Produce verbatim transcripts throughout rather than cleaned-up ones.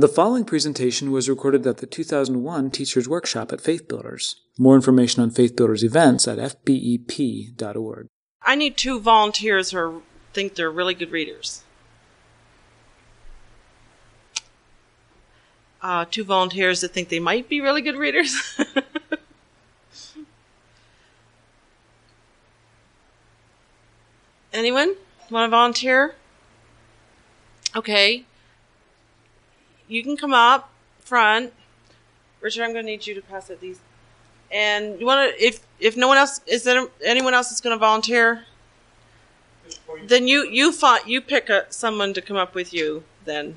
The following presentation was recorded at the two thousand one Teachers Workshop at Faith Builders. More information on Faith Builders events at f b e p dot org. I need two volunteers who think they're really good readers. Uh, two volunteers that think they might be really good readers. Anyone want to volunteer? Okay. You can come up front. Richard, I'm going to need you to pass out these. And you want to, if if no one else, is there anyone else that's going to volunteer? Then you you find, you pick a, someone to come up with you then.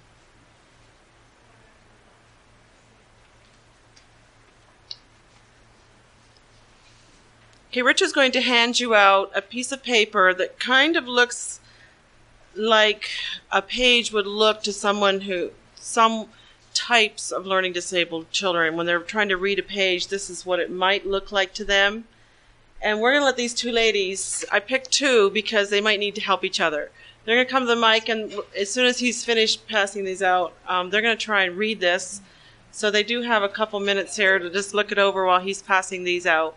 Okay, Richard's going to hand you out a piece of paper that kind of looks like a page would look to someone who, some types of learning disabled children, when they're trying to read a page, this is what it might look like to them. And we're going to let these two ladies, I picked two because they might need to help each other. They're going to come to the mic, and as soon as he's finished passing these out, um, they're going to try and read this. So they do have a couple minutes here to just look it over while he's passing these out.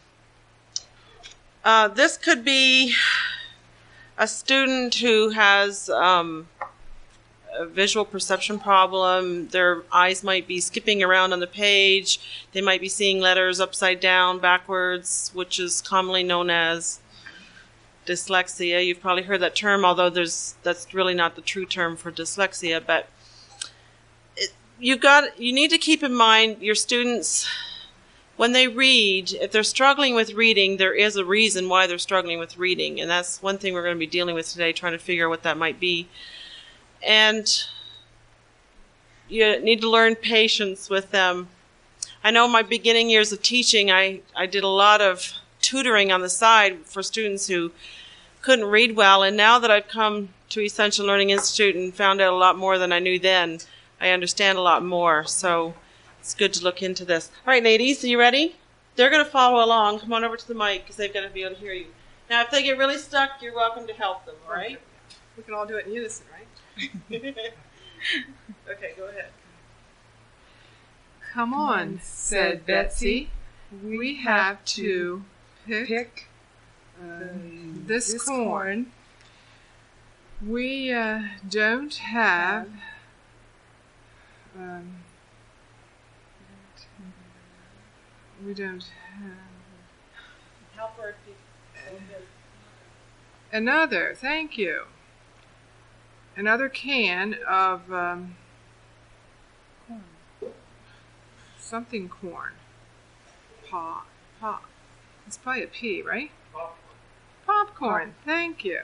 Uh, this could be a student who has um, a visual perception problem. Their eyes might be skipping around on the page. They might be seeing letters upside down, backwards, which is commonly known as dyslexia. You've probably heard that term, although there's that's really not the true term for dyslexia. But it, you've got you need to keep in mind your students. When they read, if they're struggling with reading, there is a reason why they're struggling with reading. And that's one thing we're going to be dealing with today, trying to figure out what that might be. And you need to learn patience with them. I know in my beginning years of teaching, I, I did a lot of tutoring on the side for students who couldn't read well. And now that I've come to Essential Learning Institute and found out a lot more than I knew then, I understand a lot more. So it's good to look into this. All right, ladies, are you ready? They're going to follow along. Come on over to the mic because they've got to be able to hear you. Now, if they get really stuck, you're welcome to help them, all right? We can all do it in unison, right? Okay, go ahead. Come on, said Betsy. We have to pick, pick um, this, this corn. corn. We uh, don't have... Um, We don't have Help her. Another, thank you. Another can of um, corn. Something corn. Pop. Pop. It's probably a P, right? Popcorn. Popcorn, Pop. Thank you.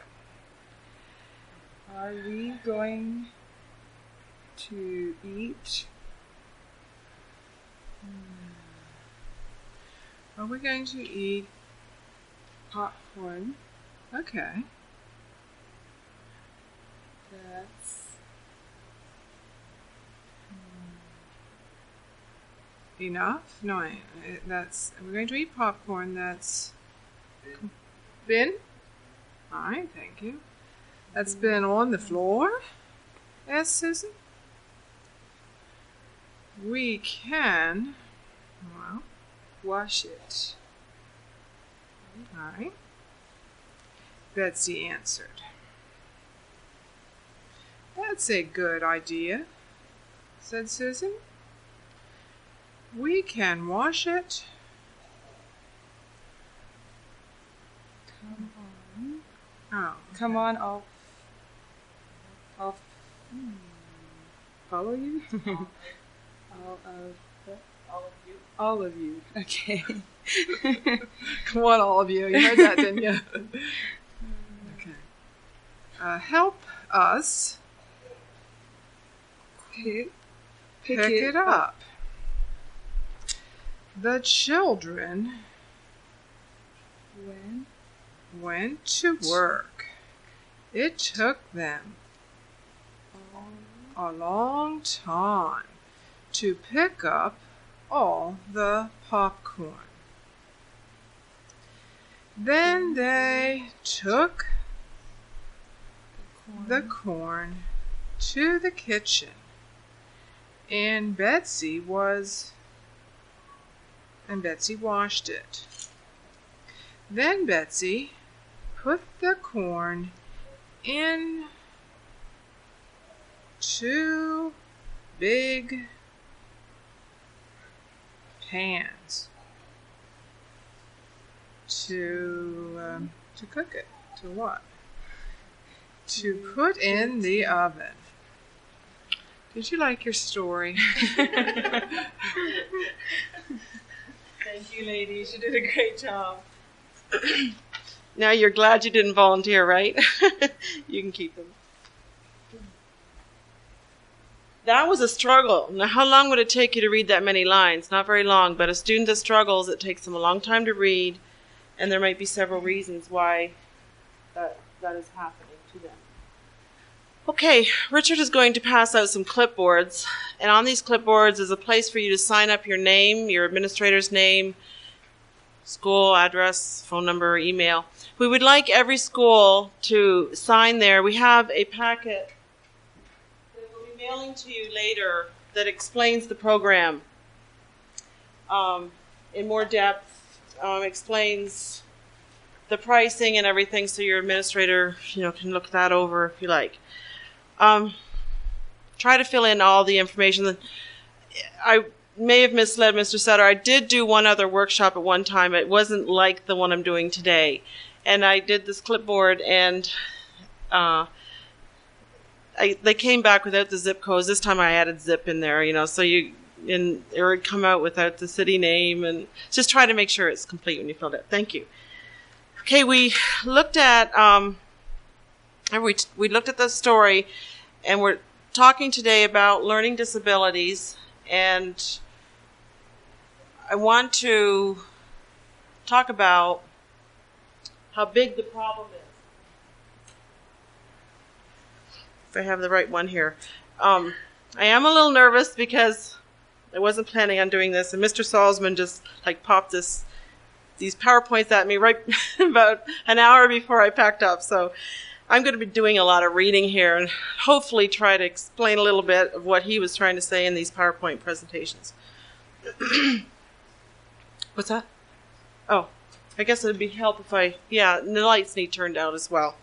Are we going to eat? Hmm. Are we going to eat popcorn? Okay. That's hmm. enough? No, that's. We're going to eat popcorn. That's been. All right, thank you. That's been on the floor. Yes, Susan. We can. Well. Wash it. All right. Betsy answered. That's a good idea, said Susan. We can wash it. Come on. Oh. Come on, I'll, I'll hmm, follow you. I'll, uh, All of you. All of you. Okay. Come on, all of you. You heard that, didn't you? Okay. Uh, help us pick, pick, pick it, it up. up. The children when? went to work. It took them a long time to pick up all the popcorn. Then they took the corn to the kitchen And Betsy was, and Betsy washed it. Then Betsy put the corn in two big pans to um, to cook it. To what? To put in the oven. Did you like your story? Thank you, ladies. You did a great job. Now you're glad you didn't volunteer, right? You can keep them. That was a struggle. Now, how long would it take you to read that many lines? Not very long, but a student that struggles, it takes them a long time to read, and there might be several reasons why that, that is happening to them. Okay, Richard is going to pass out some clipboards, and on these clipboards is a place for you to sign up your name, your administrator's name, school address, phone number, email. We would like every school to sign there. We have a packet that we'll be mailing to you later that explains the program um, in more depth, um, explains the pricing and everything, so your administrator, you know, can look that over if you like. Um, try to fill in all the information. I may have misled Mister Sutter. I did do one other workshop at one time. It wasn't like the one I'm doing today. And I did this clipboard, and uh, I, they came back without the zip codes. This time I added zip in there, you know, so you, and it would come out without the city name, and just try to make sure it's complete when you filled it. Thank you. Okay, we looked at, um, we, we looked at the story, and we're talking today about learning disabilities, and I want to talk about how big the problem is. If I have the right one here. Um, I am a little nervous because I wasn't planning on doing this, and Mister Salzman just like popped this these PowerPoints at me right about an hour before I packed up. So I'm going to be doing a lot of reading here and hopefully try to explain a little bit of what he was trying to say in these PowerPoint presentations. What's that? Oh, I guess it would be help if I, yeah, and the lights need turned out as well.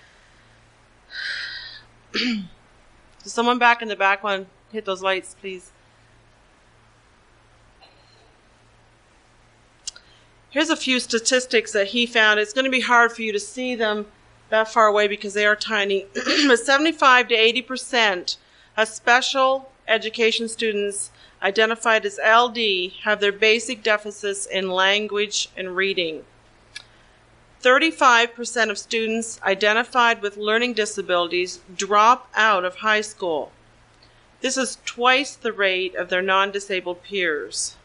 Does someone back in the back want to hit those lights, please? Here's a few statistics that he found. It's going to be hard for you to see them that far away because they are tiny. But seventy-five to eighty percent of special education students identified as L D have their basic deficits in language and reading. thirty-five percent of students identified with learning disabilities drop out of high school. This is twice the rate of their non-disabled peers.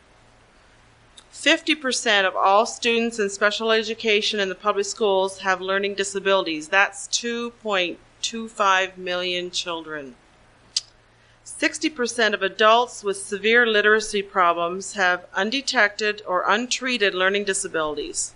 fifty percent of all students in special education in the public schools have learning disabilities. That's two point two five million children. sixty percent of adults with severe literacy problems have undetected or untreated learning disabilities.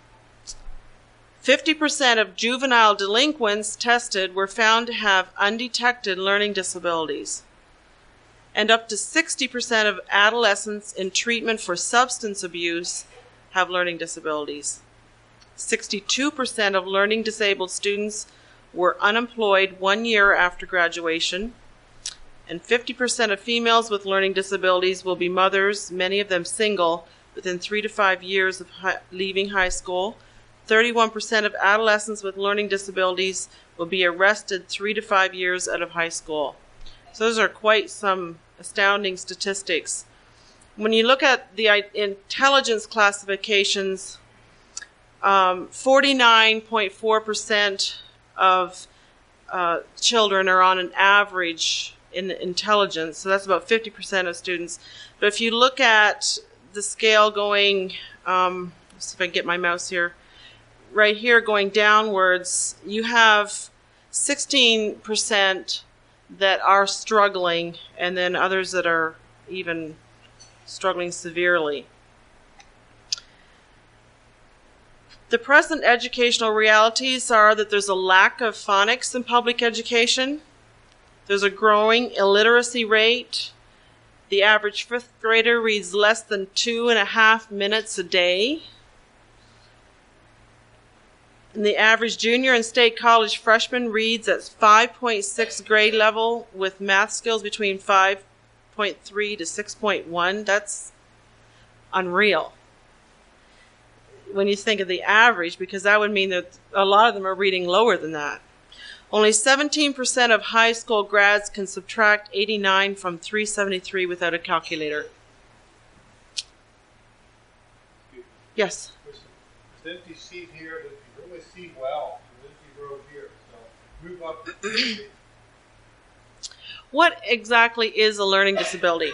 fifty percent of juvenile delinquents tested were found to have undetected learning disabilities. And up to sixty percent of adolescents in treatment for substance abuse have learning disabilities. sixty-two percent of learning disabled students were unemployed one year after graduation. And fifty percent of females with learning disabilities will be mothers, many of them single, within three to five years of high, leaving high school. thirty-one percent of adolescents with learning disabilities will be arrested three to five years out of high school. So those are quite some astounding statistics. When you look at the intelligence classifications, um, forty-nine point four percent of uh, children are on an average in intelligence, so that's about fifty percent of students. But if you look at the scale going, um, let's see if I can get my mouse here, right here going downwards, you have sixteen percent that are struggling, and then others that are even struggling severely. The present educational realities are that there's a lack of phonics in public education. There's a growing illiteracy rate, The average fifth grader reads less than two and a half minutes a day. And the average junior and state college freshman reads at five point six grade level with math skills between five point three to six point one. That's unreal when you think of the average, because that would mean that a lot of them are reading lower than that. Only seventeen percent of high school grads can subtract eighty-nine from three seventy-three without a calculator. Yes? There's empty seat here, but you can really see well. There's empty road here, so move up to What exactly is a learning disability?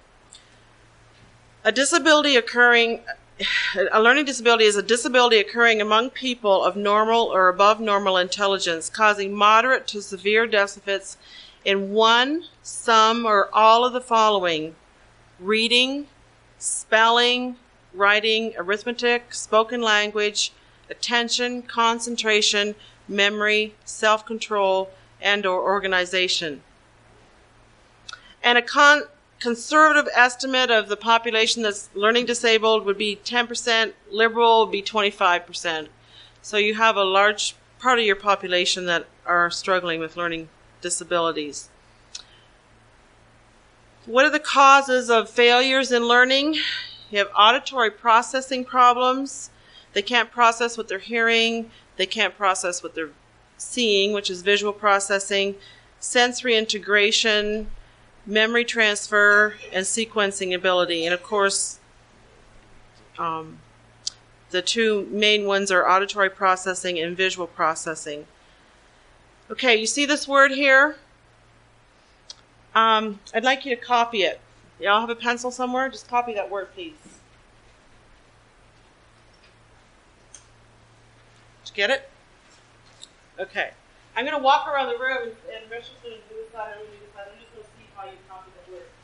A disability occurring, a learning disability is a disability occurring among people of normal or above normal intelligence, causing moderate to severe deficits in one, some, or all of the following: reading, spelling, writing, arithmetic, spoken language, attention, concentration, memory, self-control, and or organization. And a con- conservative estimate of the population that's learning disabled would be ten percent, liberal would be twenty-five percent. So you have a large part of your population that are struggling with learning disabilities. What are the causes of failures in learning? You have auditory processing problems. They can't process what they're hearing. They can't process what they're seeing, which is visual processing, sensory integration, memory transfer, and sequencing ability. And of course, um, the two main ones are auditory processing and visual processing. Okay, you see this word here? Um, I'd like you to copy it. Y'all have a pencil somewhere? Just copy that word, please. Did you get it? Okay. I'm going to walk around the room, and Rachel's going to do this side, I'm going to do this side. I'm just going to see how you copy that word.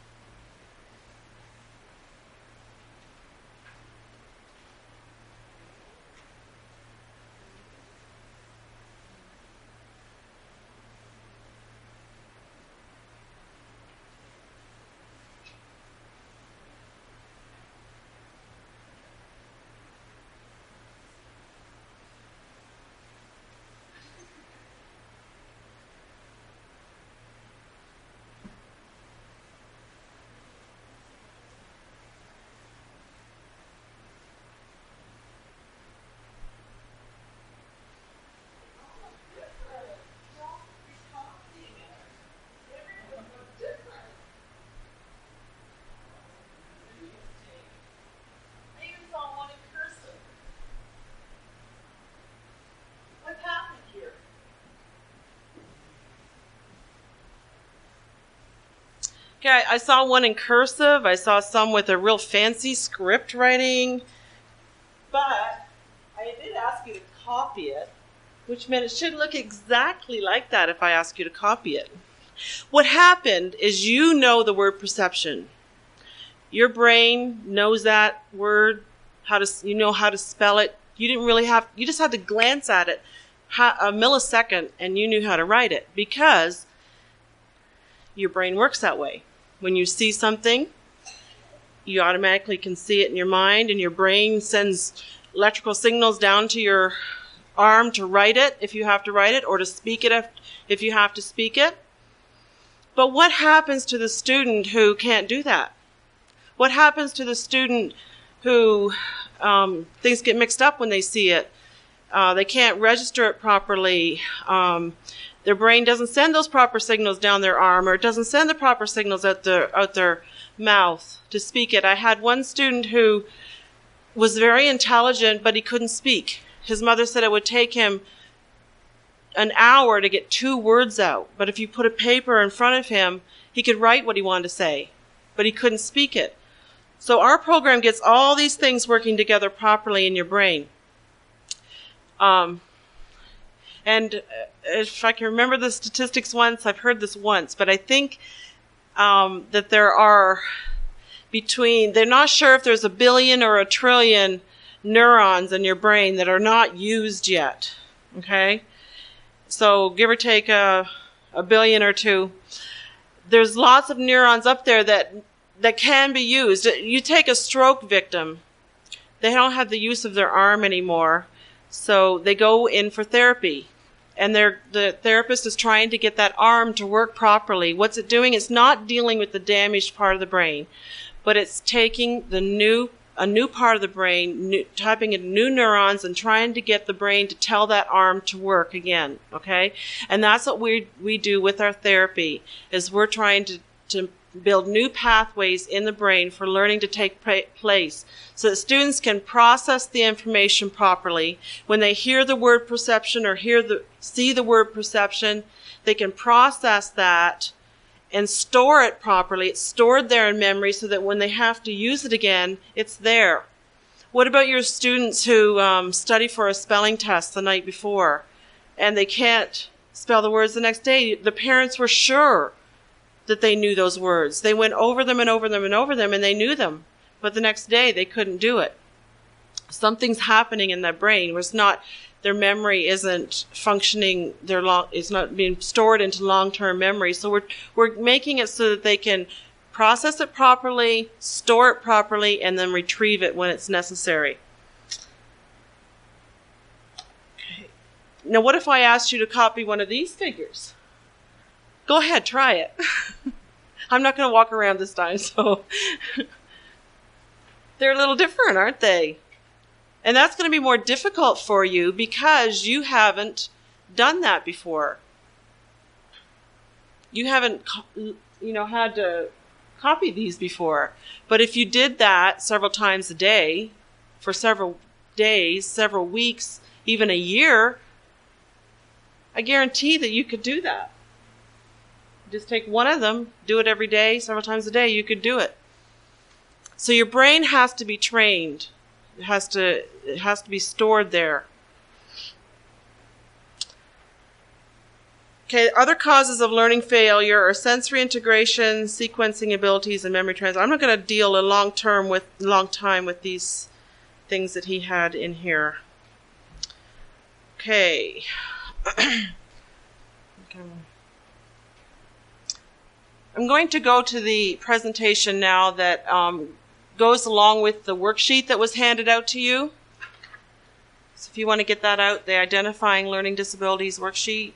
Okay, I saw one in cursive. I saw some with a real fancy script writing. But I did ask you to copy it, which meant it should look exactly like that if I ask you to copy it. What happened is you know the word perception. Your brain knows that word, how to you know how to spell it. You didn't really have, you just had to glance at it a millisecond and you knew how to write it, because your brain works that way. When you see something, you automatically can see it in your mind, and your brain sends electrical signals down to your arm to write it if you have to write it, or to speak it if, if you have to speak it. But what happens to the student who can't do that? What happens to the student who um, things get mixed up when they see it? Uh, they can't register it properly. Um, Their brain doesn't send those proper signals down their arm, or it doesn't send the proper signals out their, out their mouth to speak it. I had one student who was very intelligent, but he couldn't speak. His mother said it would take him an hour to get two words out. But if you put a paper in front of him, he could write what he wanted to say, but he couldn't speak it. So our program gets all these things working together properly in your brain. Um... And if I can remember the statistics once, I've heard this once, but I think um, that there are between, they're not sure if there's a billion or a trillion neurons in your brain that are not used yet, okay? So give or take a, a billion or two. there's lots of neurons up there that that can be used. You take a stroke victim, they don't have the use of their arm anymore, so they go in for therapy. And they're, the therapist is trying to get that arm to work properly. What's it doing? It's not dealing with the damaged part of the brain, but it's taking the new, a new part of the brain, new, typing in new neurons and trying to get the brain to tell that arm to work again, okay? And that's what we we do with our therapy, is we're trying to, to build new pathways in the brain for learning to take place so that students can process the information properly. When they hear the word perception or hear the see the word perception, they can process that and store it properly. It's stored there in memory so that when they have to use it again, it's there. What about your students who um, study for a spelling test the night before and they can't spell the words the next day? The parents were sure that they knew those words. They went over them and over them and over them and they knew them. But the next day they couldn't do it. Something's happening in their brain where it's not, their memory isn't functioning, their long, it's not being stored into long-term memory. So we're, we're making it so that they can process it properly, store it properly, and then retrieve it when it's necessary. Okay. Now what if I asked you to copy one of these figures? Go ahead, try it. I'm not going to walk around this time, so they're a little different, aren't they? And that's going to be more difficult for you because you haven't done that before. You haven't, you know, had to copy these before. But if you did that several times a day, for several days, several weeks, even a year, I guarantee that you could do that. Just take one of them, do it every day, several times a day, you could do it. So your brain has to be trained. It has to, it has to be stored there. Okay, other causes of learning failure are sensory integration, sequencing abilities, and memory transfer. I'm not going to deal a long term with long time with these things that he had in here. Okay. Okay. I'm going to go to the presentation now that um, goes along with the worksheet that was handed out to you. So if you want to get that out, the Identifying Learning Disabilities worksheet.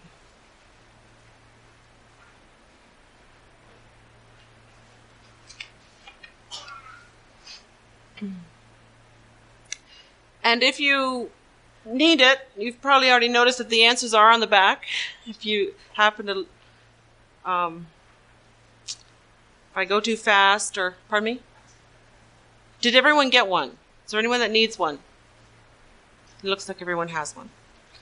And if you need it, you've probably already noticed that the answers are on the back. If you happen to... Um, If I go too fast or, pardon me? Did everyone get one? Is there anyone that needs one? It looks like everyone has one.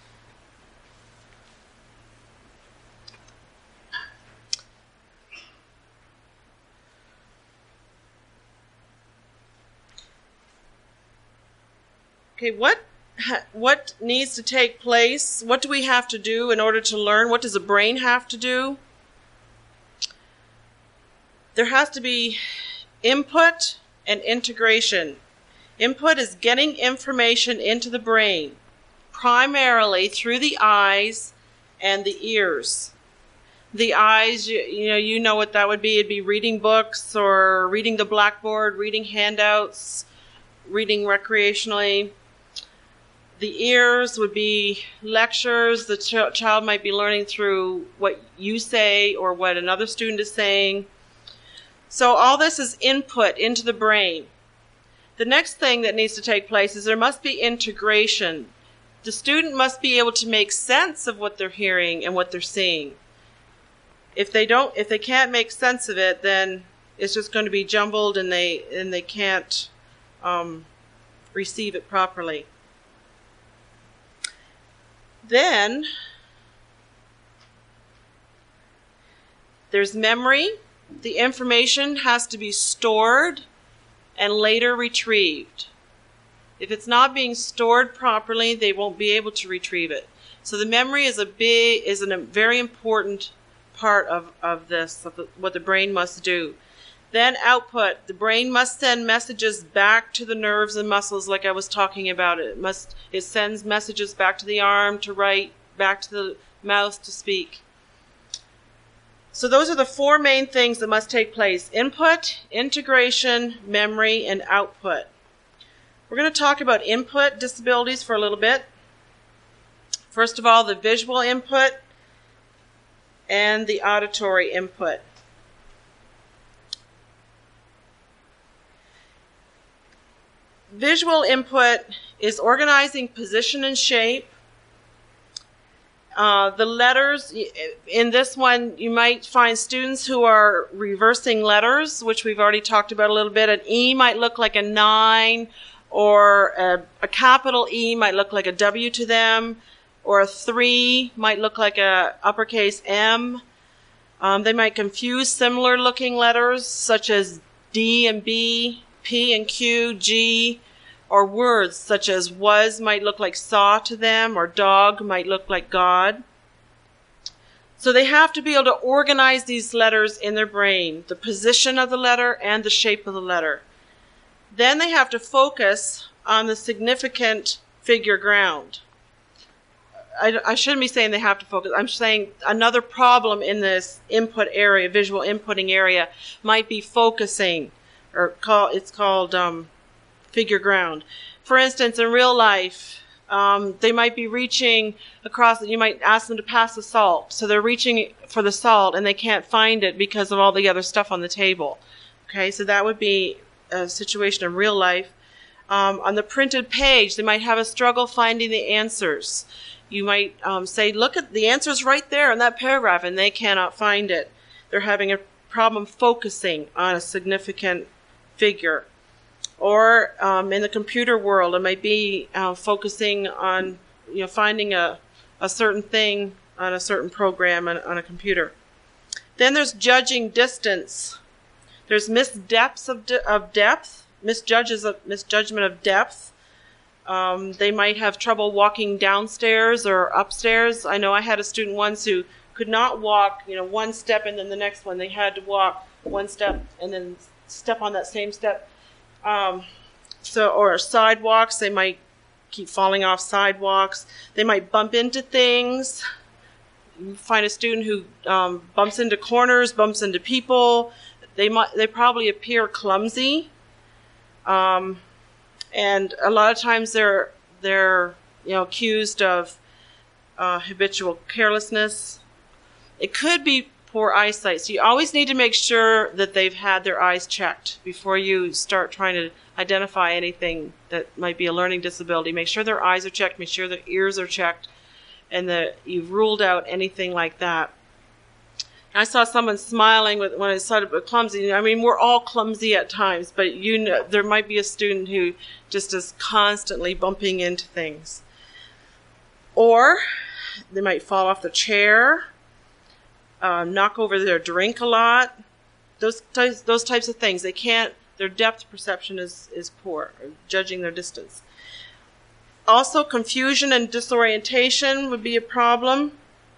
Okay, what what needs to take place? What do we have to do in order to learn? What does the brain have to do? There has to be input and integration. Input is getting information into the brain, primarily through the eyes and the ears. The eyes, you, you know, you know what that would be. It'd be reading books or reading the blackboard, reading handouts, reading recreationally. The ears would be lectures. The ch- child might be learning through what you say or what another student is saying. So all this is input into the brain. The next thing that needs to take place is there must be integration. The student must be able to make sense of what they're hearing and what they're seeing. If they don't, if they can't make sense of it, then it's just going to be jumbled and they and they can't um, receive it properly. Then there's memory. The information has to be stored and later retrieved. If it's not being stored properly, they won't be able to retrieve it. So the memory is a big, is a very important part of, of this, of the, what the brain must do. Then output. The brain must send messages back to the nerves and muscles like I was talking about. It must, it sends messages back to the arm to write, back to the mouth to speak. So those are the four main things that must take place: input, integration, memory, and output. We're going to talk about input disabilities for a little bit. First of all, the visual input and the auditory input. Visual input is organizing position and shape. Uh, the letters, in this one, you might find students who are reversing letters, which we've already talked about a little bit. An E might look like a nine, or a, a capital E might look like a W to them, or a three might look like a uppercase M. Um, they might confuse similar looking letters, such as D and B, P and Q, G, or words such as was might look like saw to them, or dog might look like God. So they have to be able to organize these letters in their brain, the position of the letter and the shape of the letter. Then they have to focus on the significant figure ground. I, I shouldn't be saying they have to focus. I'm saying another problem in this input area, visual inputting area, might be focusing, or call it's called um, figure ground. For instance, in real life, um, they might be reaching across, you might ask them to pass the salt. So they're reaching for the salt and they can't find it because of all the other stuff on the table. Okay, so that would be a situation in real life. Um, on the printed page, they might have a struggle finding the answers. You might um, say, look at the answers right there in that paragraph, and they cannot find it. They're having a problem focusing on a significant figure. Or um, in the computer world, it might be uh, focusing on, you know, finding a, a certain thing on a certain program on, on a computer. Then there's judging distance. There's misdepths of, de- of depth, misjudges of, misjudgment of depth. Um, they might have trouble walking downstairs or upstairs. I know I had a student once who could not walk, you know, one step and then the next one. They had to walk one step and then step on that same step. Um, so, or sidewalks, they might keep falling off sidewalks. They might bump into things. You find a student who um, bumps into corners, bumps into people. They might, they probably appear clumsy. Um, and a lot of times they're, they're, you know, accused of uh, habitual carelessness. It could be poor eyesight. So you always need to make sure that they've had their eyes checked before you start trying to identify anything that might be a learning disability. Make sure their eyes are checked, make sure their ears are checked, and that you've ruled out anything like that. I saw someone smiling with, when I said about clumsy. I mean, we're all clumsy at times, but you know, there might be a student who just is constantly bumping into things. Or they might fall off the chair, um, knock over their drink a lot. Those types, those types of things. They can't, their depth perception is, is poor, or judging their distance. Also, confusion and disorientation would be a problem.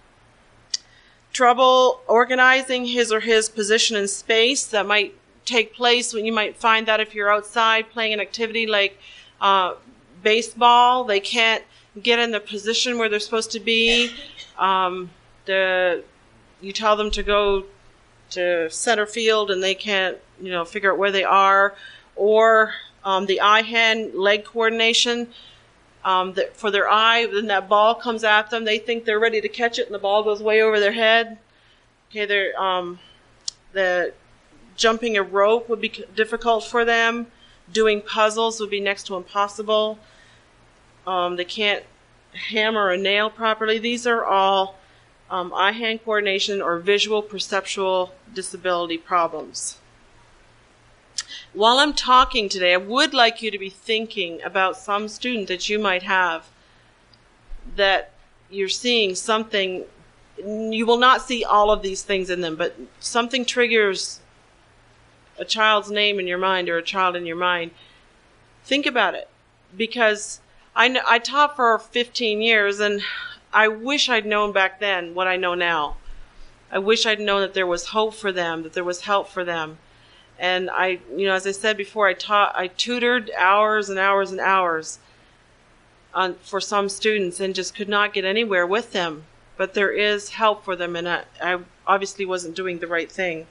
Trouble organizing his or his position in space. That might take place when you might find that if you're outside playing an activity like uh, baseball. They can't get in the position where they're supposed to be. Um, the you tell them to go to center field and they can't, you know, figure out where they are. Or um, the eye-hand leg coordination. Um, that for their eye, then that ball comes at them. They think they're ready to catch it, and the ball goes way over their head. Okay, they're um, the jumping a rope would be difficult for them. Doing puzzles would be next to impossible. Um, they can't hammer a nail properly. These are all um, eye-hand coordination or visual perceptual disability problems. While I'm talking today, I would like you to be thinking about some student that you might have that you're seeing something. You will not see all of these things in them, but something triggers a child's name in your mind or a child in your mind. Think about it, because I, know, I taught for fifteen years, and I wish I'd known back then what I know now. I wish I'd known that there was hope for them, that there was help for them. And I, you know, as I said before, I taught, I tutored hours and hours and hours on, for some students and just could not get anywhere with them. but there is help for them, and I, I obviously wasn't doing the right thing.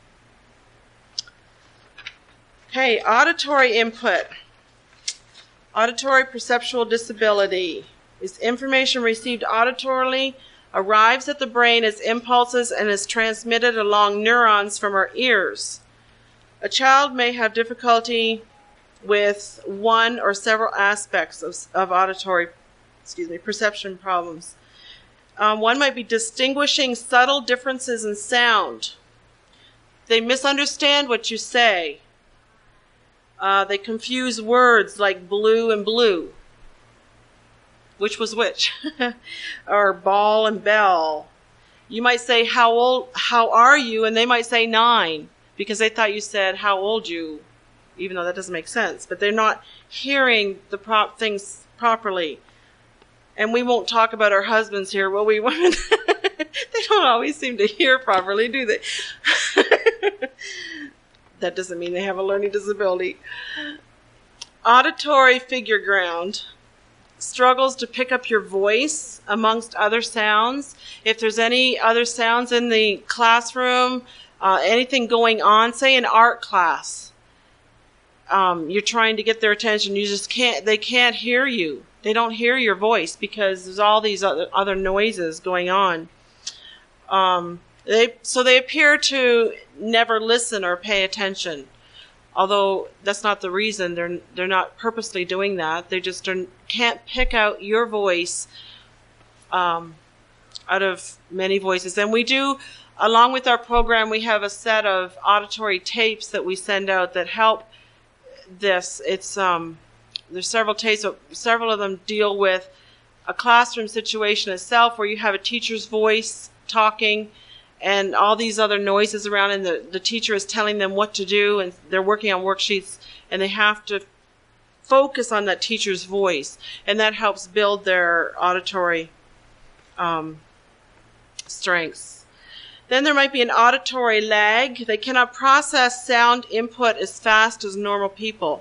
Okay, auditory input. Auditory perceptual disability is information received auditorily, arrives at the brain as impulses, and is transmitted along neurons from our ears. A child may have difficulty with one or several aspects of, of auditory, excuse me, perception problems. Um, one might be distinguishing subtle differences in sound. They misunderstand what you say. Uh, they confuse words like blue and blue. Which was which? Or ball and bell. You might say, how old, how are you? And they might say nine, because they thought you said, how old you? Even though that doesn't make sense. But they're not hearing the prop things properly. And we won't talk about our husbands here, will we, women? They don't always seem to hear properly, do they? That doesn't mean they have a learning disability. Auditory figure ground struggles to pick up your voice amongst other sounds. If there's any other sounds in the classroom, uh, anything going on, say in art class, um, you're trying to get their attention, you just can't, they can't hear you. They don't hear your voice because there's all these other, other noises going on. Um, they, so they appear to never listen or pay attention. Although that's not the reason. They're they're not purposely doing that. They just are, can't pick out your voice um, out of many voices. And we do, along with our program, we have a set of auditory tapes that we send out that help this. It's um, there's several tapes. Several of them deal with a classroom situation itself, where you have a teacher's voice talking, and all these other noises around, and the, the teacher is telling them what to do, and they're working on worksheets, and they have to focus on that teacher's voice, and that helps build their auditory um, strengths. Then there might be an auditory lag. They cannot process sound input as fast as normal people.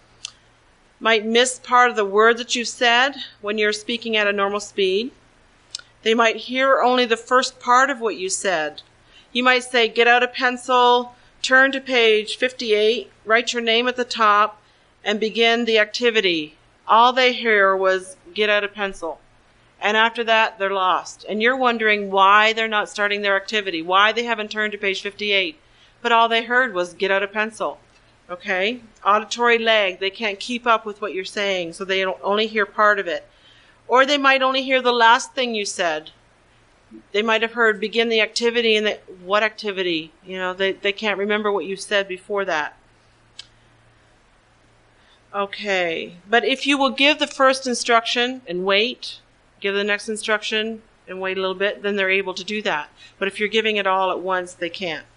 Might miss part of the word that you've said when you're speaking at a normal speed. They might hear only the first part of what you said. You might say, get out a pencil, turn to page fifty-eight, write your name at the top, and begin the activity. All they hear was, get out a pencil. And after that, they're lost. And you're wondering why they're not starting their activity, why they haven't turned to page fifty-eight. But all they heard was, get out a pencil. Okay? Auditory lag. They can't keep up with what you're saying, so they only hear part of it. Or they might only hear the last thing you said. They might have heard begin the activity, and they, what activity? You know, they, they can't remember what you said before that. Okay. But if you will give the first instruction and wait, give the next instruction and wait a little bit, then they're able to do that. But if you're giving it all at once, they can't.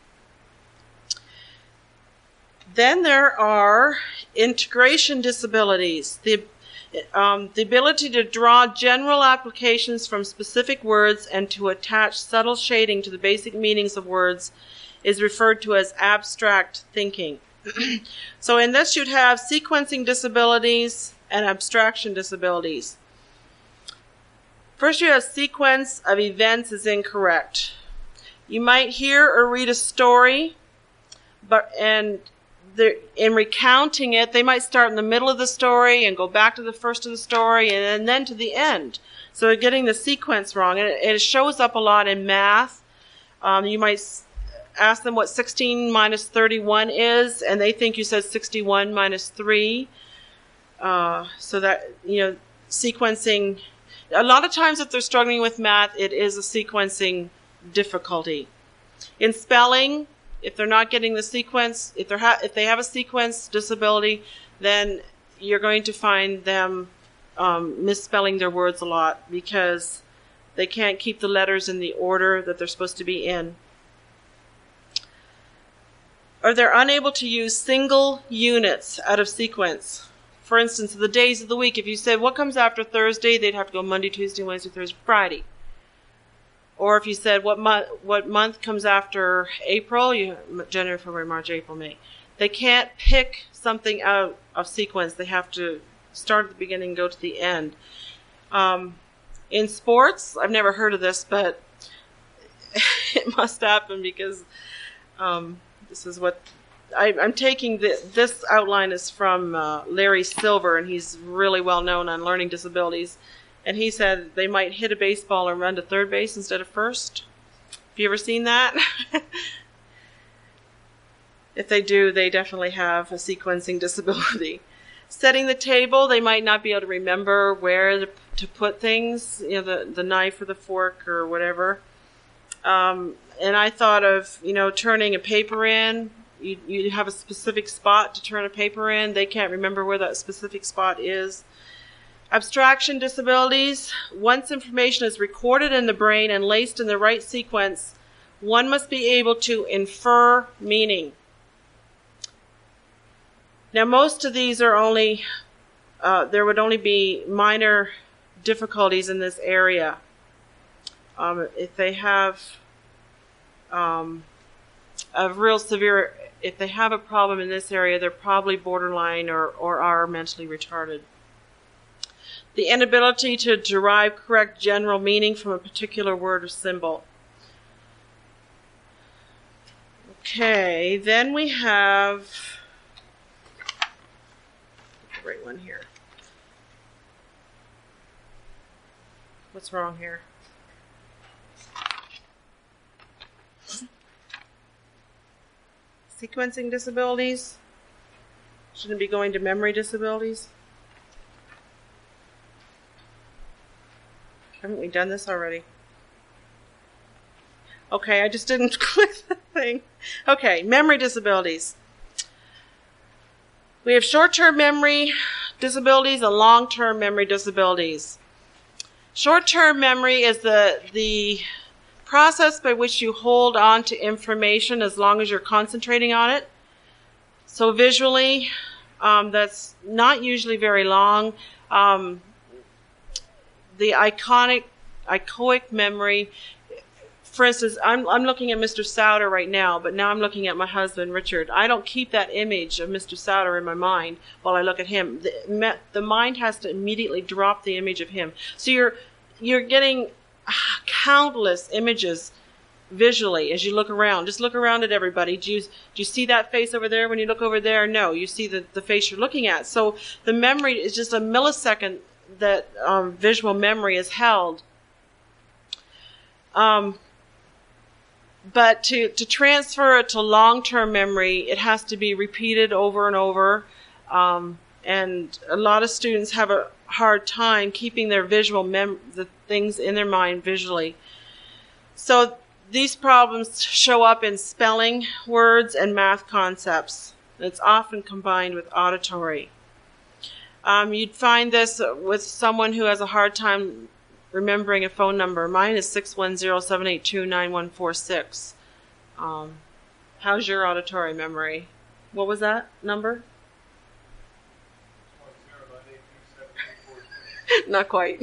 Then there are integration disabilities. The Um, the ability to draw general applications from specific words and to attach subtle shading to the basic meanings of words is referred to as abstract thinking. So in this you'd have sequencing disabilities and abstraction disabilities. First, you have sequence of events is incorrect. You might hear or read a story, but and in recounting it, they might start in the middle of the story and go back to the first of the story and then to the end. So they're getting the sequence wrong. And it, it shows up a lot in math. Um, you might ask them what sixteen minus thirty-one is, and they think you said sixty-one minus three. Uh, so that, you know, sequencing. A lot of times if they're struggling with math, it is a sequencing difficulty. In spelling, if they're not getting the sequence, if, they're ha- if they have a sequence disability, then you're going to find them um, misspelling their words a lot because they can't keep the letters in the order that they're supposed to be in. Or they're unable to use single units out of sequence. For instance, the days of the week, if you said, what comes after Thursday, they'd have to go Monday, Tuesday, Wednesday, Thursday, Friday. Or if you said, what month what month comes after April, you January, February, March, April, May. They can't pick something out of sequence. They have to start at the beginning and go to the end. Um, In sports, I've never heard of this, but it must happen because um, this is what I, I'm taking. The, this outline is from uh, Larry Silver, and he's really well known on learning disabilities. And he said they might hit a baseball and run to third base instead of first. Have you ever seen that? If they do, they definitely have a sequencing disability. Setting the table, they might not be able to remember where to, to put things, you know, the, the knife or the fork or whatever. Um, and I thought of, you know, turning a paper in. You, you have a specific spot to turn a paper in. They can't remember where that specific spot is. Abstraction disabilities. Once information is recorded in the brain and laced in the right sequence, one must be able to infer meaning. Now, most of these are only, uh, there would only be minor difficulties in this area. Um, if they have um, a real severe, if they have a problem in this area, they're probably borderline or, or are mentally retarded. The inability to derive correct general meaning from a particular word or symbol. Okay, then we have the right one here. What's wrong here? Sequencing disabilities. Shouldn't be going to memory disabilities. Haven't we done this already? Okay, I just didn't click the thing. Okay, memory disabilities. We have short-term memory disabilities and long-term memory disabilities. Short-term memory is the, the process by which you hold on to information as long as you're concentrating on it. So visually, um, that's not usually very long. Um, the iconic, echoic memory, for instance, I'm, I'm looking at Mister Souter right now, but now I'm looking at my husband, Richard. I don't keep that image of Mister Souter in my mind while I look at him. The, the mind has to immediately drop the image of him. So you're, you're getting countless images visually as you look around. Just look around at everybody. Do you, do you see that face over there when you look over there? No, you see the, the face you're looking at. So the memory is just a millisecond that um, visual memory is held. Um, but to, to transfer it to long-term memory, it has to be repeated over and over. Um, and a lot of students have a hard time keeping their visual mem- the things in their mind visually. So these problems show up in spelling words and math concepts. It's often combined with auditory. Um, you'd find this with someone who has a hard time remembering a phone number. Mine is six one zero, seven eight two, nine one four six. Um, how's your auditory memory? What was that number? Not quite.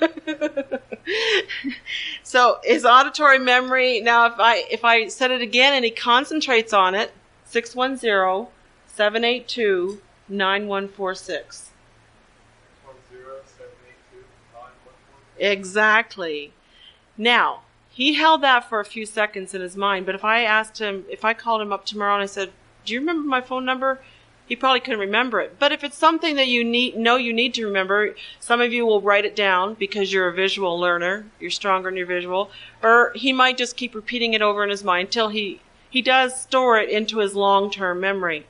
So his auditory memory, now if I if I said it again and he concentrates on it, six one zero, seven eight two, nine one four six. Exactly. Now, he held that for a few seconds in his mind, but if I asked him, if I called him up tomorrow and I said, do you remember my phone number? He probably couldn't remember it. But if it's something that you need, know you need to remember, some of you will write it down because you're a visual learner, you're stronger in your visual, or he might just keep repeating it over in his mind until he, he does store it into his long-term memory.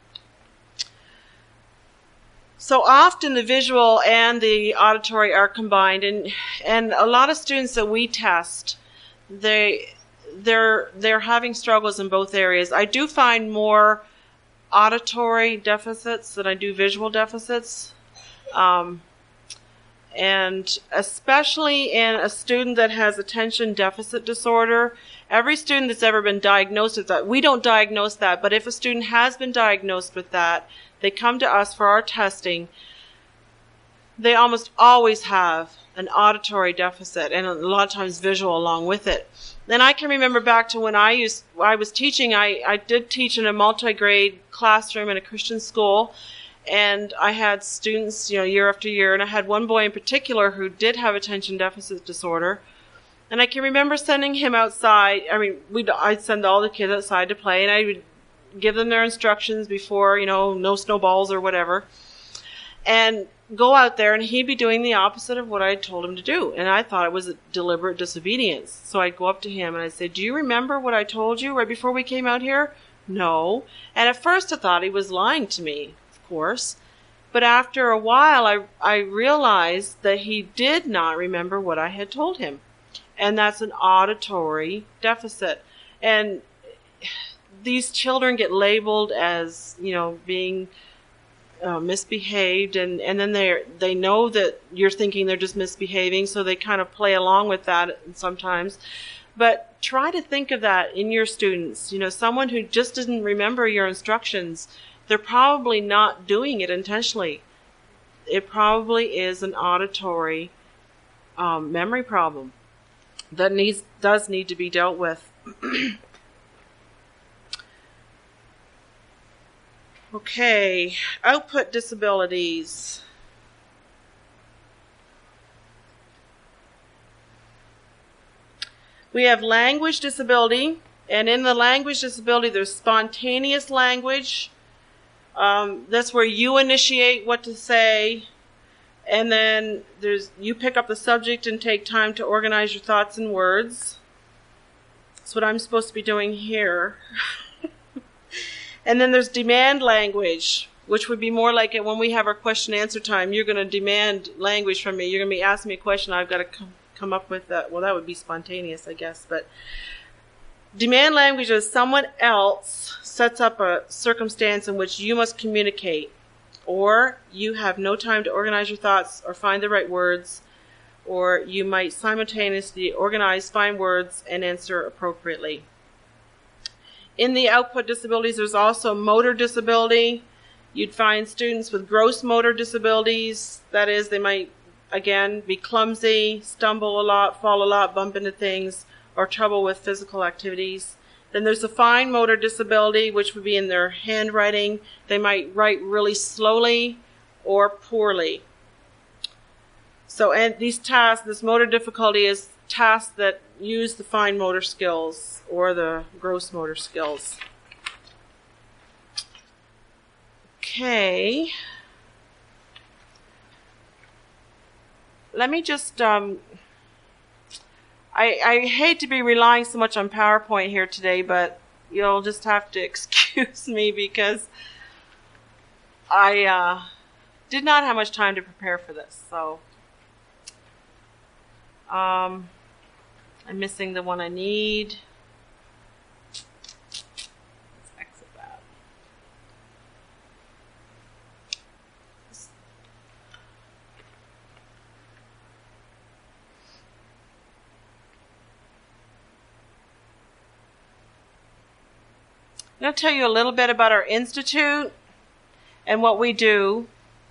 So often the visual and the auditory are combined, and and a lot of students that we test, they they're they're having struggles in both areas. I do find more auditory deficits than I do visual deficits, um, and especially in a student that has attention deficit disorder. Every student that's ever been diagnosed with that, we don't diagnose that, but if a student has been diagnosed with that, they come to us for our testing. They almost always have an auditory deficit and a lot of times visual along with it. Then I can remember back to when I used, I was teaching, I, I did teach in a multi-grade classroom in a Christian school, And I had students, you know, year after year, and I had one boy in particular who did have attention deficit disorder. And I can remember sending him outside. I mean, we'd, I'd send all the kids outside to play, and I would give them their instructions before, you know, no snowballs or whatever. And go out there, and he'd be doing the opposite of what I told him to do. And I thought it was a deliberate disobedience. So I'd go up to him, and I'd say, do you remember what I told you right before we came out here? No. And at first I thought he was lying to me. Course, but after a while I, I realized that he did not remember what I had told him, and that's an auditory deficit. And these children get labeled as, you know, being uh, misbehaved, and, and then they they know that you're thinking they're just misbehaving, so they kind of play along with that sometimes. But try to think of that in your students. You know, someone who just didn't remember your instructions, they're probably not doing it intentionally. It probably is an auditory um, memory problem that needs does need to be dealt with. Okay, output disabilities. We have language disability, and in the language disability there's spontaneous language. Um, that's where you initiate what to say, and then there's you pick up the subject and take time to organize your thoughts and words. That's what I'm supposed to be doing here. And then there's demand language, which would be more like it when we have our question answer time. You're going to demand language from me. You're going to be asking me a question. I've got to come, come up with that. Well, that would be spontaneous, I guess. But demand language is someone else sets up a circumstance in which you must communicate, or you have no time to organize your thoughts or find the right words, or you might simultaneously organize, find words, and answer appropriately. In the output disabilities, there's also motor disability. You'd find students with gross motor disabilities. That is, they might, again, be clumsy, stumble a lot, fall a lot, bump into things, or trouble with physical activities. Then there's a fine motor disability, which would be in their handwriting. They might write really slowly or poorly. So, and these tasks, this motor difficulty is tasks that use the fine motor skills or the gross motor skills. Okay. Let me just, um, I, I hate to be relying so much on PowerPoint here today, but you'll just have to excuse me because I uh, did not have much time to prepare for this. So um, I'm missing the one I need. Let's exit that. I'm going to tell you a little bit about our institute and what we do.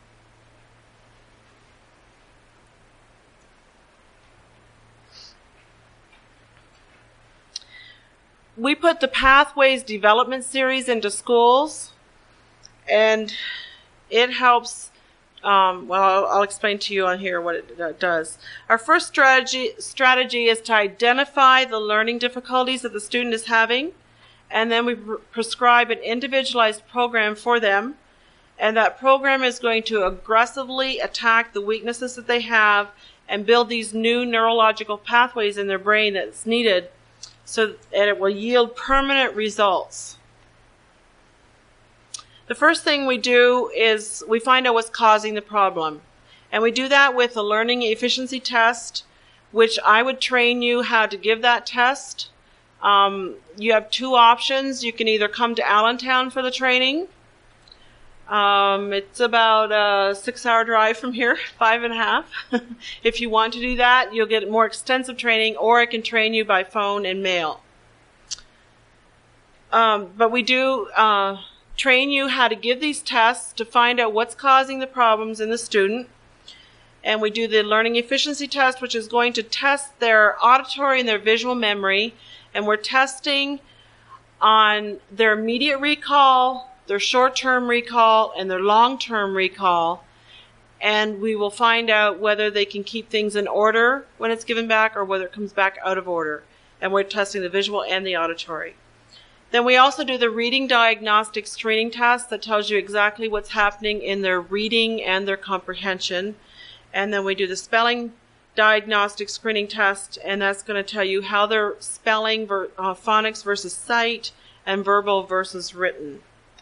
We put the Pathways Development Series into schools, and it helps, um, well, I'll, I'll explain to you on here what it uh, does. Our first strategy, strategy is to identify the learning difficulties that the student is having, and then we pr- prescribe an individualized program for them, and that program is going to aggressively attack the weaknesses that they have and build these new neurological pathways in their brain that's needed, so that it will yield permanent results. The first thing we do is we find out what's causing the problem. And we do that with a learning efficiency test, which I would train you how to give that test. Um, you have two options. You can either come to Allentown for the training. Um, it's about a six-hour drive from here, five and a half. If you want to do that, you'll get more extensive training, or I can train you by phone and mail. Um, but we do uh, train you how to give these tests to find out what's causing the problems in the student. And we do the learning efficiency test, which is going to test their auditory and their visual memory. And we're testing on their immediate recall, their short-term recall and their long-term recall, and we will find out whether they can keep things in order when it's given back or whether it comes back out of order. And we're testing the visual and the auditory. Then we also do the reading diagnostic screening test that tells you exactly what's happening in their reading and their comprehension. And then we do the spelling diagnostic screening test, and that's going to tell you how they're spelling, ver- uh, phonics versus sight, and verbal versus written.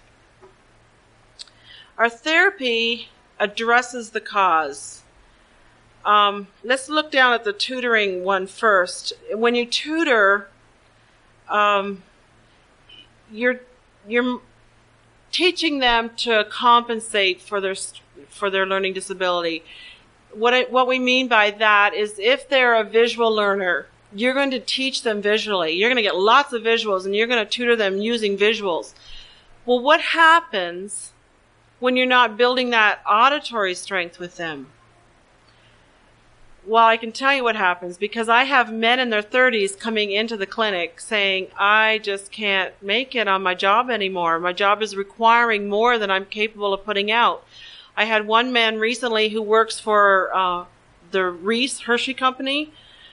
Our therapy addresses the cause. Um, let's look down at the tutoring one first. When you tutor, um, you're you're teaching them to compensate for their for their learning disability. What I, what we mean by that is, if they're a visual learner, you're going to teach them visually. You're going to get lots of visuals, and you're going to tutor them using visuals. Well, what happens when you're not building that auditory strength with them? Well, I can tell you what happens, because I have men in their thirties coming into the clinic saying, I just can't make it on my job anymore. My job is requiring more than I'm capable of putting out. I had one man recently who works for uh, the Reese Hershey Company,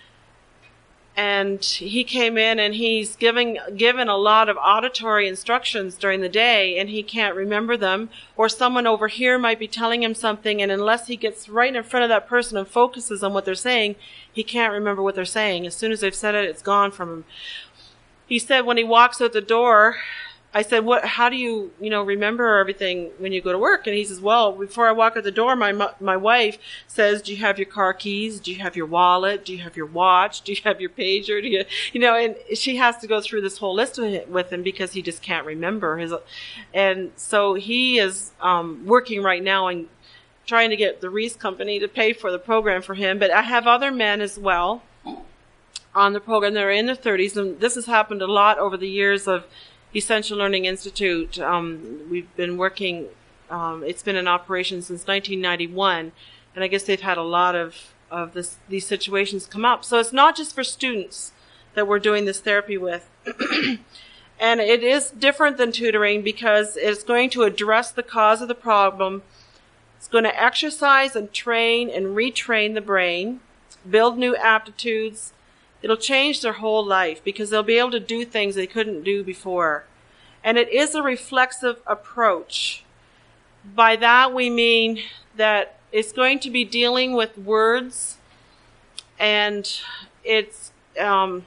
and he came in and he's giving given a lot of auditory instructions during the day, and he can't remember them, or someone over here might be telling him something, and unless he gets right in front of that person and focuses on what they're saying, he can't remember what they're saying. As soon as they've said it, it's gone from him. He said when he walks out the door, I said, "What? How do you, you know, remember everything when you go to work?" And he says, "Well, before I walk out the door, my my wife says, do you have your car keys? Do you have your wallet? Do you have your watch? Do you have your pager? Do you, you know?" And she has to go through this whole list with him because he just can't remember his. And so he is um, working right now and trying to get the Reese Company to pay for the program for him. But I have other men as well on the program that are in their thirties, and this has happened a lot over the years of Essential Learning Institute. Um, we've been working, um, it's been in operation since nineteen ninety-one, and I guess they've had a lot of, of this, these situations come up. So it's not just for students that we're doing this therapy with. And it is different than tutoring because it's going to address the cause of the problem. It's going to exercise and train and retrain the brain, build new aptitudes. It'll change their whole life because they'll be able to do things they couldn't do before. And it is a reflexive approach. By that we mean that it's going to be dealing with words, and it's um,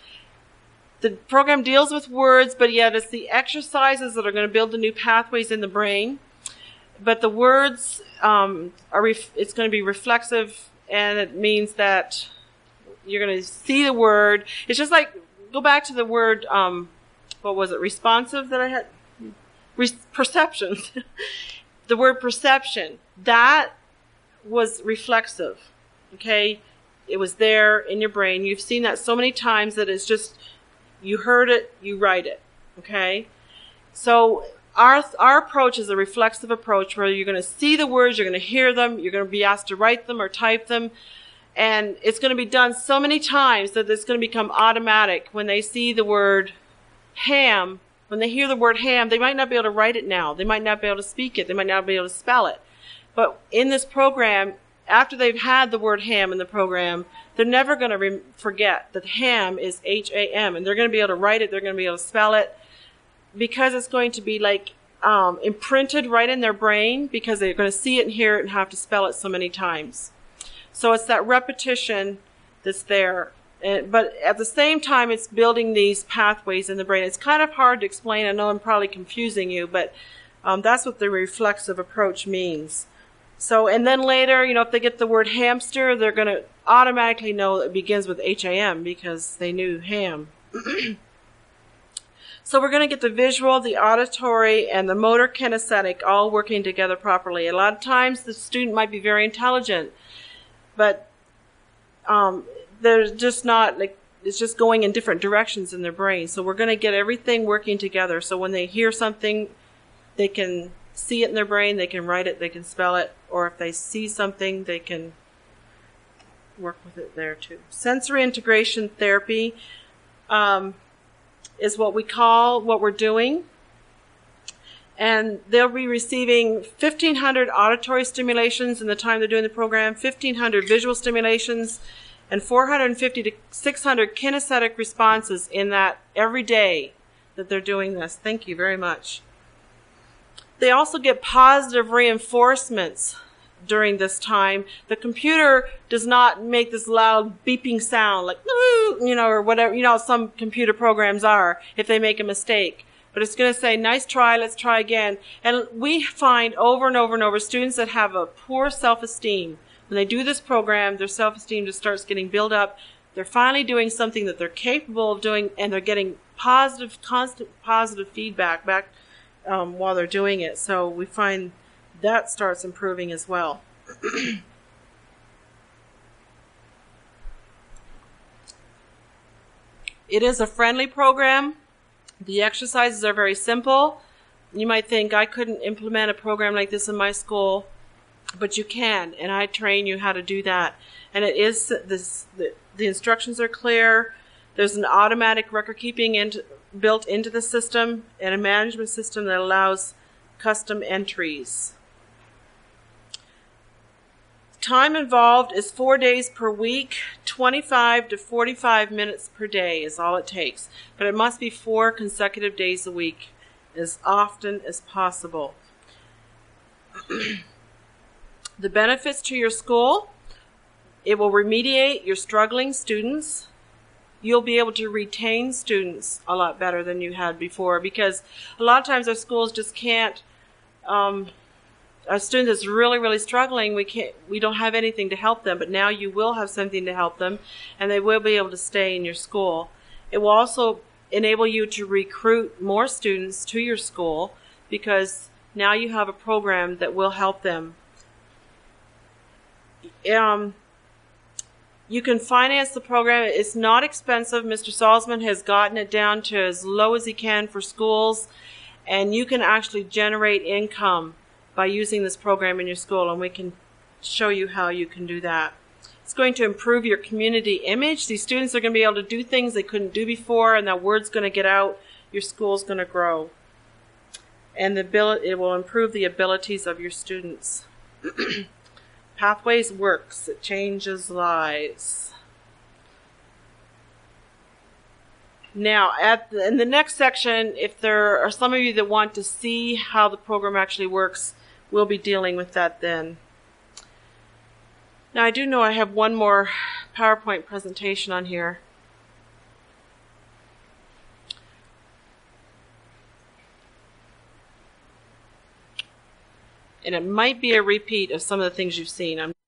the program deals with words, but yet it's the exercises that are going to build the new pathways in the brain. But the words um, are ref- it's going to be reflexive, and it means that you're going to see the word. It's just like, go back to the word, um, what was it, responsive that I had? Re- perceptions. The word perception. That was reflexive, okay? It was there in your brain. You've seen that so many times that it's just, you heard it, you write it, okay? So our our approach is a reflexive approach where you're going to see the words, you're going to hear them, you're going to be asked to write them or type them. And it's going to be done so many times that it's going to become automatic. When they see the word ham, when they hear the word ham, they might not be able to write it now. They might not be able to speak it. They might not be able to spell it. But in this program, after they've had the word ham in the program, they're never going to re- forget that ham is H A M. And they're going to be able to write it. They're going to be able to spell it. Because it's going to be like um, imprinted right in their brain, because they're going to see it and hear it and have to spell it so many times. So it's that repetition that's there. And, but at the same time, it's building these pathways in the brain. It's kind of hard to explain. I know I'm probably confusing you, but um, that's what the reflexive approach means. So, and then later, you know, if they get the word hamster, they're going to automatically know that it begins with H A M because they knew ham. So we're going to get the visual, the auditory, and the motor kinesthetic all working together properly. A lot of times the student might be very intelligent, but um, they're just not, like, it's just going in different directions in their brain. So we're going to get everything working together. So when they hear something, they can see it in their brain, they can write it, they can spell it, or if they see something, they can work with it there too. Sensory integration therapy um, is what we call what we're doing. And they'll be receiving fifteen hundred auditory stimulations in the time they're doing the program, fifteen hundred visual stimulations, and four hundred fifty to six hundred kinesthetic responses in that every day that they're doing this. Thank you very much. They also get positive reinforcements during this time. The computer does not make this loud beeping sound like, you know, or whatever, you know, some computer programs are if they make a mistake. But it's going to say, nice try, let's try again. And we find over and over and over students that have a poor self-esteem. When they do this program, their self-esteem just starts getting built up. They're finally doing something that they're capable of doing, and they're getting positive, constant positive feedback back um, while they're doing it. So we find that starts improving as well. It is a friendly program. The exercises are very simple. You might think, I couldn't implement a program like this in my school, but you can, and I train you how to do that. And it is this, the, the instructions are clear. There's an automatic record keeping into, built into the system, and a management system that allows custom entries. Time involved is four days per week, twenty-five to forty-five minutes per day is all it takes. But it must be four consecutive days a week, as often as possible. The benefits to your school: it will remediate your struggling students. You'll be able to retain students a lot better than you had before, because a lot of times our schools just can't, um, a student that's really, really struggling, we can't, we don't have anything to help them, but now you will have something to help them, and they will be able to stay in your school. It will also enable you to recruit more students to your school, because now you have a program that will help them. Um, you can finance the program. It's not expensive. Mister Salzman has gotten it down to as low as he can for schools, and you can actually generate income by using this program in your school, and we can show you how you can do that. It's going to improve your community image. These students are going to be able to do things they couldn't do before, and that word's going to get out. Your school's going to grow. And the ability, it will improve the abilities of your students. Pathways works. It changes lives. Now, at the, in the next section, if there are some of you that want to see how the program actually works, we'll be dealing with that then. Now, I do know I have one more PowerPoint presentation on here. And it might be a repeat of some of the things you've seen. I'm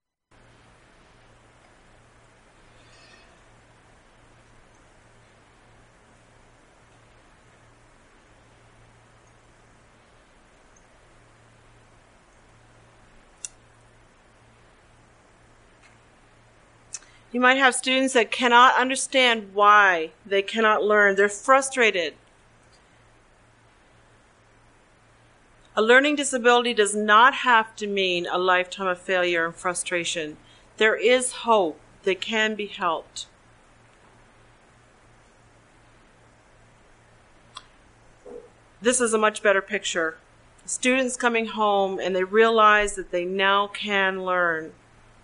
You might have students that cannot understand why they cannot learn. They're frustrated. A learning disability does not have to mean a lifetime of failure and frustration. There is hope. They can be helped. This is a much better picture. Students coming home and they realize that they now can learn.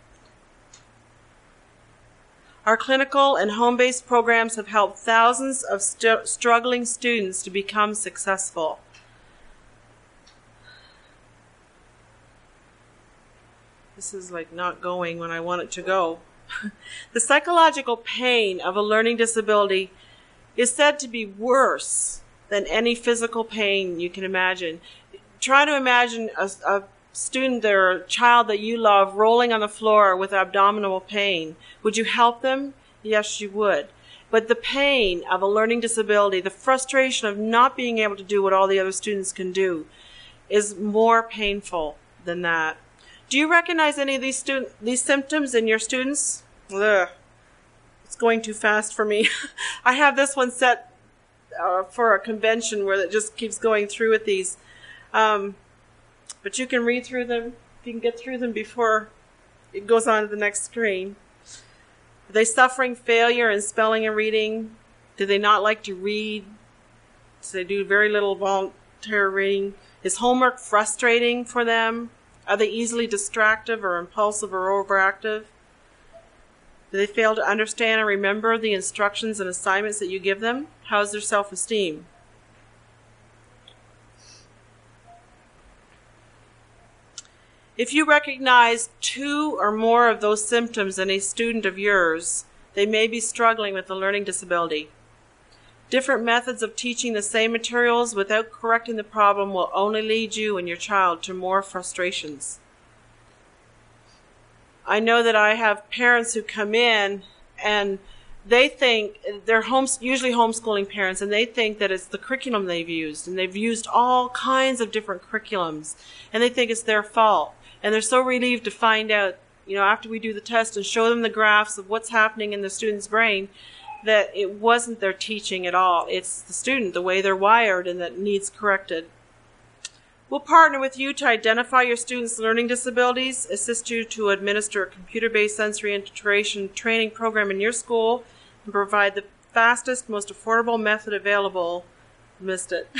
Our clinical and home-based programs have helped thousands of st- struggling students to become successful. This is like not going when I want it to go. The psychological pain of a learning disability is said to be worse than any physical pain you can imagine. Try to imagine a, a student or a child that you love rolling on the floor with abdominal pain. Would you help them? Yes, you would. But the pain of a learning disability, the frustration of not being able to do what all the other students can do, is more painful than that. Do you recognize any of these student these symptoms in your students? Ugh. It's going too fast for me. I have this one set uh, for a convention where it just keeps going through with these. Um, but you can read through them, if you can get through them before it goes on to the next screen. Are they suffering failure in spelling and reading? Do they not like to read? Do they do very little volunteer reading? Is homework frustrating for them? Are they easily distracted or impulsive or overactive? Do they fail to understand and remember the instructions and assignments that you give them? How's their self-esteem? If you recognize two or more of those symptoms in a student of yours, they may be struggling with a learning disability. Different methods of teaching the same materials without correcting the problem will only lead you and your child to more frustrations. I know that I have parents who come in and they think, they're homes, usually homeschooling parents, and they think that it's the curriculum they've used, and they've used all kinds of different curriculums, and they think it's their fault. And they're so relieved to find out, you know, after we do the test and show them the graphs of what's happening in the student's brain, that it wasn't their teaching at all. It's the student, the way they're wired, and that needs corrected. We'll partner with you to identify your students' learning disabilities, assist you to administer a computer-based sensory integration training program in your school, and provide the fastest, most affordable method available. Missed it.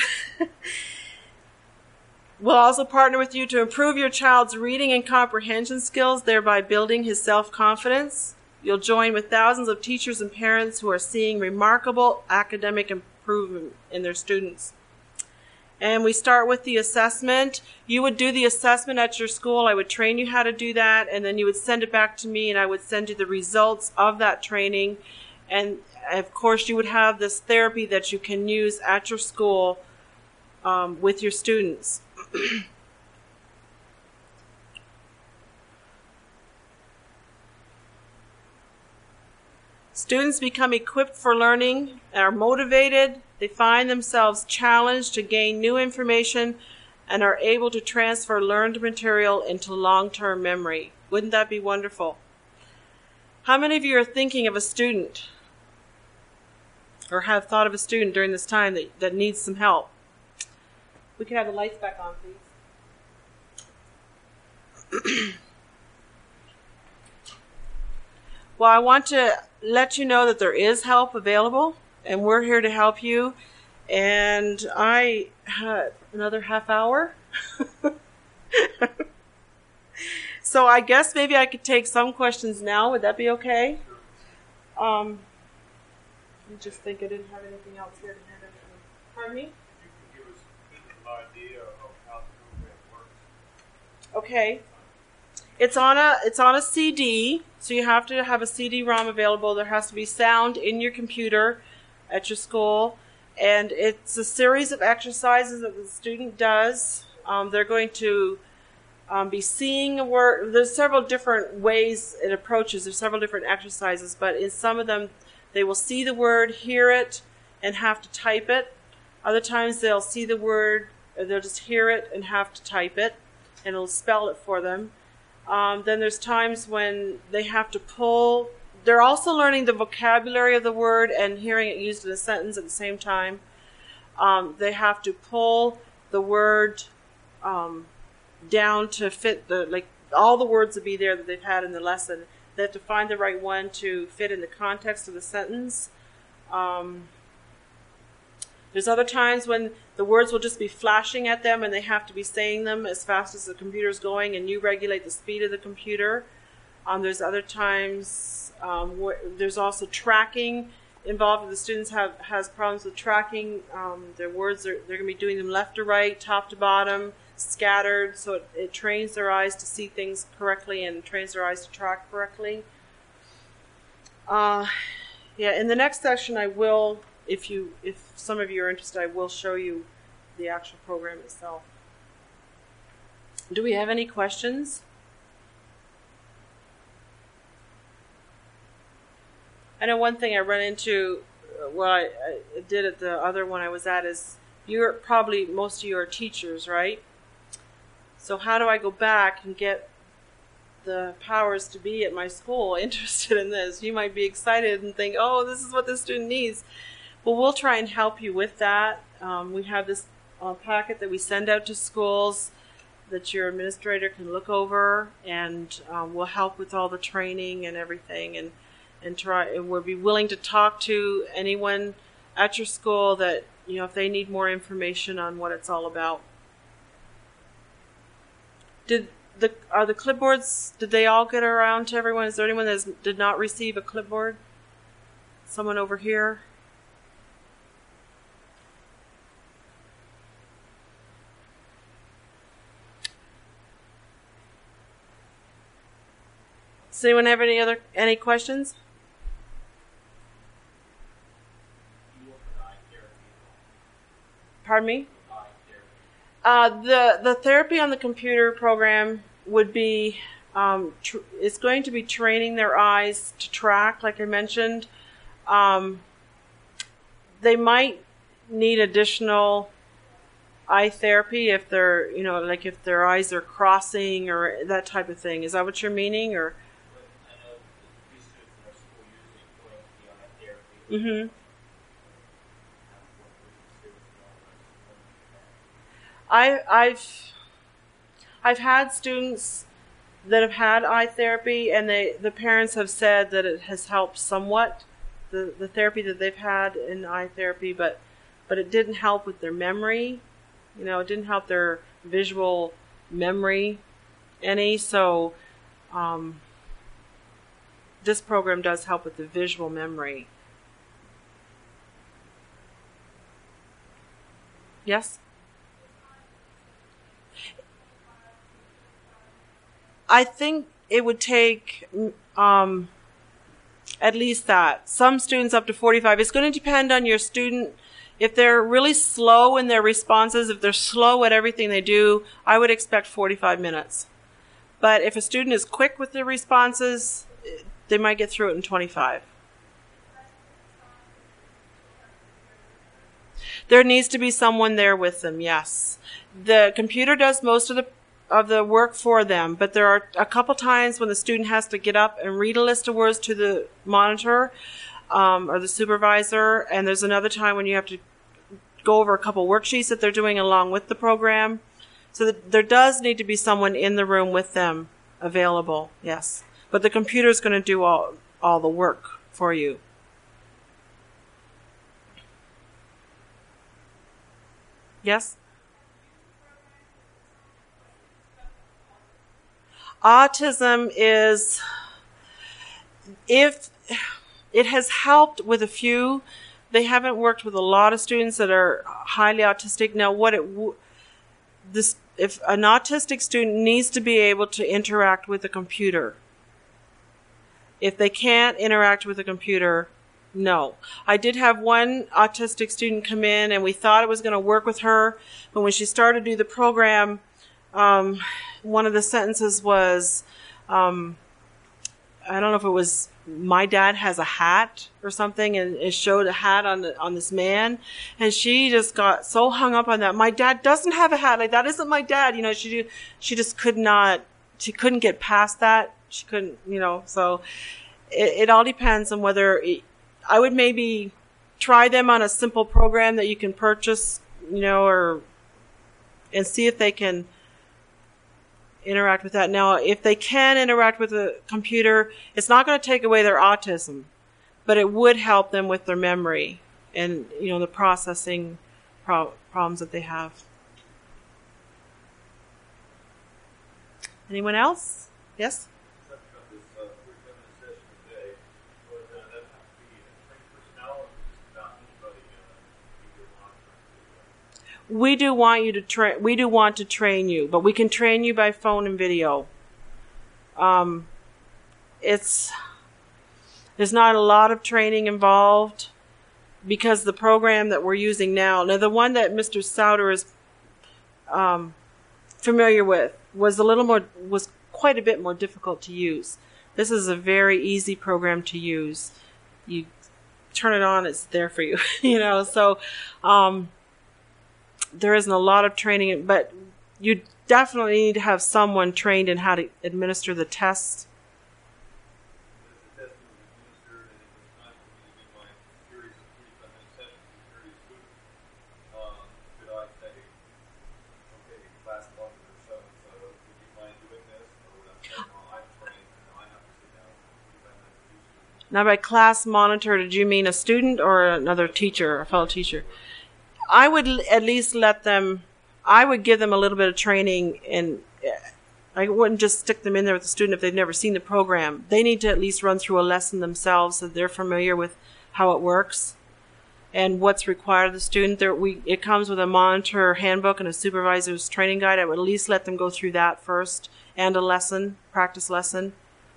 We'll also partner with you to improve your child's reading and comprehension skills, thereby building his self-confidence. You'll join with thousands of teachers and parents who are seeing remarkable academic improvement in their students. And we start with the assessment. You would do the assessment at your school. I would train you how to do that, and then you would send it back to me, and I would send you the results of that training. And, of course, you would have this therapy that you can use at your school um, with your students. Students become equipped for learning, are motivated, they find themselves challenged to gain new information, and are able to transfer learned material into long-term memory. Wouldn't that be wonderful? How many of you are thinking of a student or have thought of a student during this time that, that needs some help? We can have the lights back on, please. Well, I want to let you know that there is help available, and we're here to help you. And I had another half hour. So I guess maybe I could take some questions now. Would that be okay? Um, I just think I didn't have anything else here to hand over. Pardon me? You can give us an idea of how the program works. Okay. It's on a it's on a C D, so you have to have a C D ROM available. There has to be sound in your computer at your school, and it's a series of exercises that the student does. Um, they're going to um, be seeing a word. There's several different ways it approaches. There's several different exercises, but in some of them, they will see the word, hear it, and have to type it. Other times they'll see the word, or they'll just hear it and have to type it, and it'll spell it for them. Um, then there's times when they have to pull. They're also learning the vocabulary of the word and hearing it used in a sentence at the same time. Um, they have to pull the word um, down to fit the, like, all the words will be there that they've had in the lesson. They have to find the right one to fit in the context of the sentence. Um, There's other times when the words will just be flashing at them and they have to be saying them as fast as the computer's going, and you regulate the speed of the computer. Um, there's other times um, where there's also tracking involved. If the students have has problems with tracking, um, their words are they're going to be doing them left to right, top to bottom, scattered, so it, it trains their eyes to see things correctly and trains their eyes to track correctly. Uh, yeah, in the next session I will. If you, if some of you are interested, I will show you the actual program itself. Do we have any questions? I know one thing I run into, uh, well, I, I did at the other one I was at, is you're probably, most of you are teachers, right? So how do I go back and get the powers to be at my school interested in this? You might be excited and think, oh, this is what the student needs. Well, we'll try and help you with that. Um, we have this uh, packet that we send out to schools that your administrator can look over, and um, we'll help with all the training and everything, and and try. And we'll be willing to talk to anyone at your school that, you know, if they need more information on what it's all about. Did the are the clipboards? Did they all get around to everyone? Is there anyone that did not receive a clipboard? Someone over here. Does anyone have any other any questions? Pardon me? Uh, the the therapy on the computer program would be um, tr- it's going to be training their eyes to track, like I mentioned. Um, they might need additional eye therapy if they're, you know, like if their eyes are crossing or that type of thing. Is that what you're meaning, or? Mm-hmm. I, I've I've had students that have had eye therapy, and they the parents have said that it has helped somewhat, the the therapy that they've had in eye therapy, but but it didn't help with their memory. You know, it didn't help their visual memory any. So um, this program does help with the visual memory. Yes? I think it would take um, at least that. Some students up to forty-five. It's going to depend on your student. If they're really slow in their responses, if they're slow at everything they do, I would expect forty-five minutes. But if a student is quick with their responses, they might get through it in twenty-five. There needs to be someone there with them, yes. The computer does most of the of the work for them, but there are a couple times when the student has to get up and read a list of words to the monitor um, or the supervisor, and there's another time when you have to go over a couple worksheets that they're doing along with the program. So that there does need to be someone in the room with them available, yes. But the computer is going to do all, all the work for you. Yes? Autism is, if it has helped with a few, they haven't worked with a lot of students that are highly autistic. Now, what it this if an autistic student needs to be able to interact with a computer. If they can't interact with a computer, no. I did have one autistic student come in, and we thought it was going to work with her, but when she started to do the program, um, one of the sentences was, um, I don't know if it was, my dad has a hat or something, and it showed a hat on the, on this man, and she just got so hung up on that. My dad doesn't have a hat. Like, that isn't my dad. You know, she she just could not, she couldn't get past that. She couldn't, you know, so it, it all depends on whether, it, I would maybe try them on a simple program that you can purchase, you know, or, and see if they can interact with that. Now, if they can interact with a computer, it's not going to take away their autism, but it would help them with their memory and, you know, the processing pro- problems that they have. Anyone else? Yes? We do want you to train. We do want to train you, but we can train you by phone and video. Um, it's there's not a lot of training involved because the program that we're using now, now the one that Mister Souter is um, familiar with, was a little more was quite a bit more difficult to use. This is a very easy program to use. You turn it on, it's there for you. you know, so. Um, There isn't a lot of training, but you definitely need to have someone trained in how to administer the tests. Now, by class monitor, did you mean a student or another teacher, a fellow teacher? I would at least let them, I would give them a little bit of training in I wouldn't just stick them in there with the student if they've never seen the program. They need to at least run through a lesson themselves so they're familiar with how it works and what's required of the student. There, we, it comes with a monitor handbook and a supervisor's training guide. I would at least let them go through that first, and a lesson, practice lesson.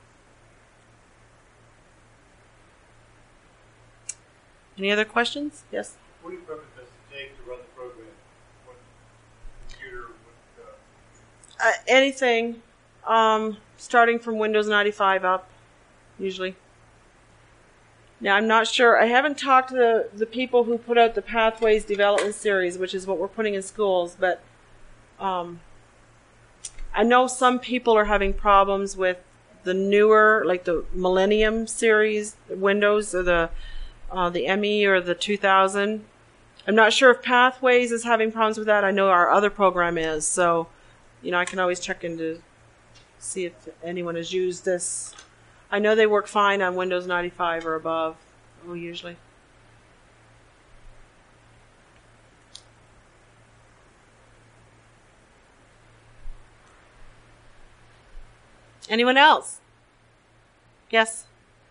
Any other questions? Yes? What equipment does it take to run the program? What computer? What, uh... Uh, anything, um, starting from Windows ninety-five up, usually. Now, I'm not sure. I haven't talked to the, the people who put out the Pathways Development Series, which is what we're putting in schools, but um, I know some people are having problems with the newer, like the Millennium Series Windows, or the uh, the M E or the two thousand. I'm not sure if Pathways is having problems with that. I know our other program is, so you know I can always check into see if anyone has used this. I know they work fine on Windows ninety-five or above, well, usually. Anyone else? Yes?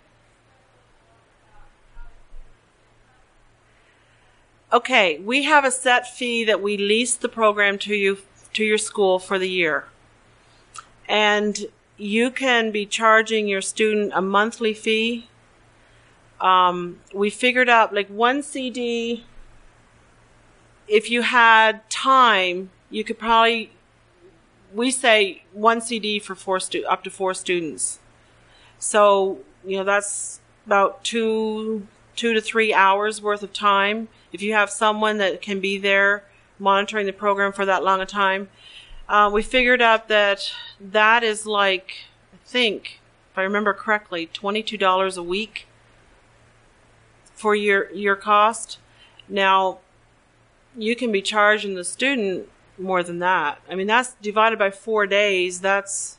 Okay, we have a set fee that we lease the program to you, to your school for the year. And you can be charging your student a monthly fee. Um, we figured out like one C D, if you had time, you could probably, we say one C D for four stu- up to four students. So, you know, that's about two, two to three hours worth of time. If you have someone that can be there monitoring the program for that long a time. Uh, we figured out that that is like, I think, if I remember correctly, twenty-two dollars a week for your your cost. Now, you can be charging the student more than that. I mean, that's divided by four days. That's,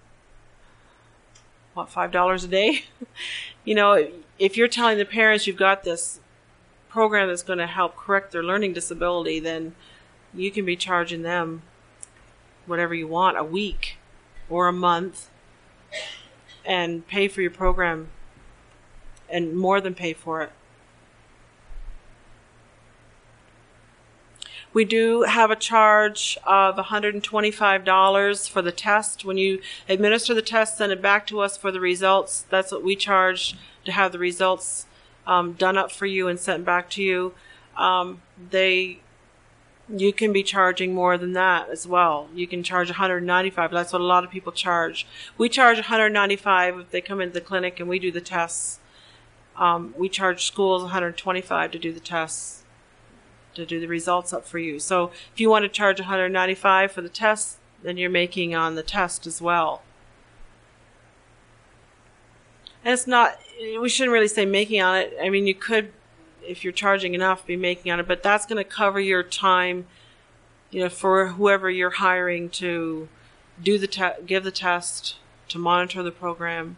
what, five dollars a day? You know, if you're telling the parents you've got this program that's going to help correct their learning disability, then you can be charging them whatever you want, a week or a month, and pay for your program, and more than pay for it. We do have a charge of one hundred twenty-five dollars for the test. When you administer the test, send it back to us for the results. That's what we charge to have the results um, done up for you and sent back to you. Um, they You can be charging more than that as well. You can charge one hundred ninety-five dollars. That's what a lot of people charge. We charge one hundred ninety-five dollars if they come into the clinic and we do the tests. Um, we charge schools one hundred twenty-five dollars to do the tests, to do the results up for you. So if you want to charge one hundred ninety-five dollars for the test, then you're making on the test as well. And it's not, we shouldn't really say making on it. I mean, you could, if you're charging enough, be making on it, but that's going to cover your time, you know, for whoever you're hiring to do the te- give the test, to monitor the program.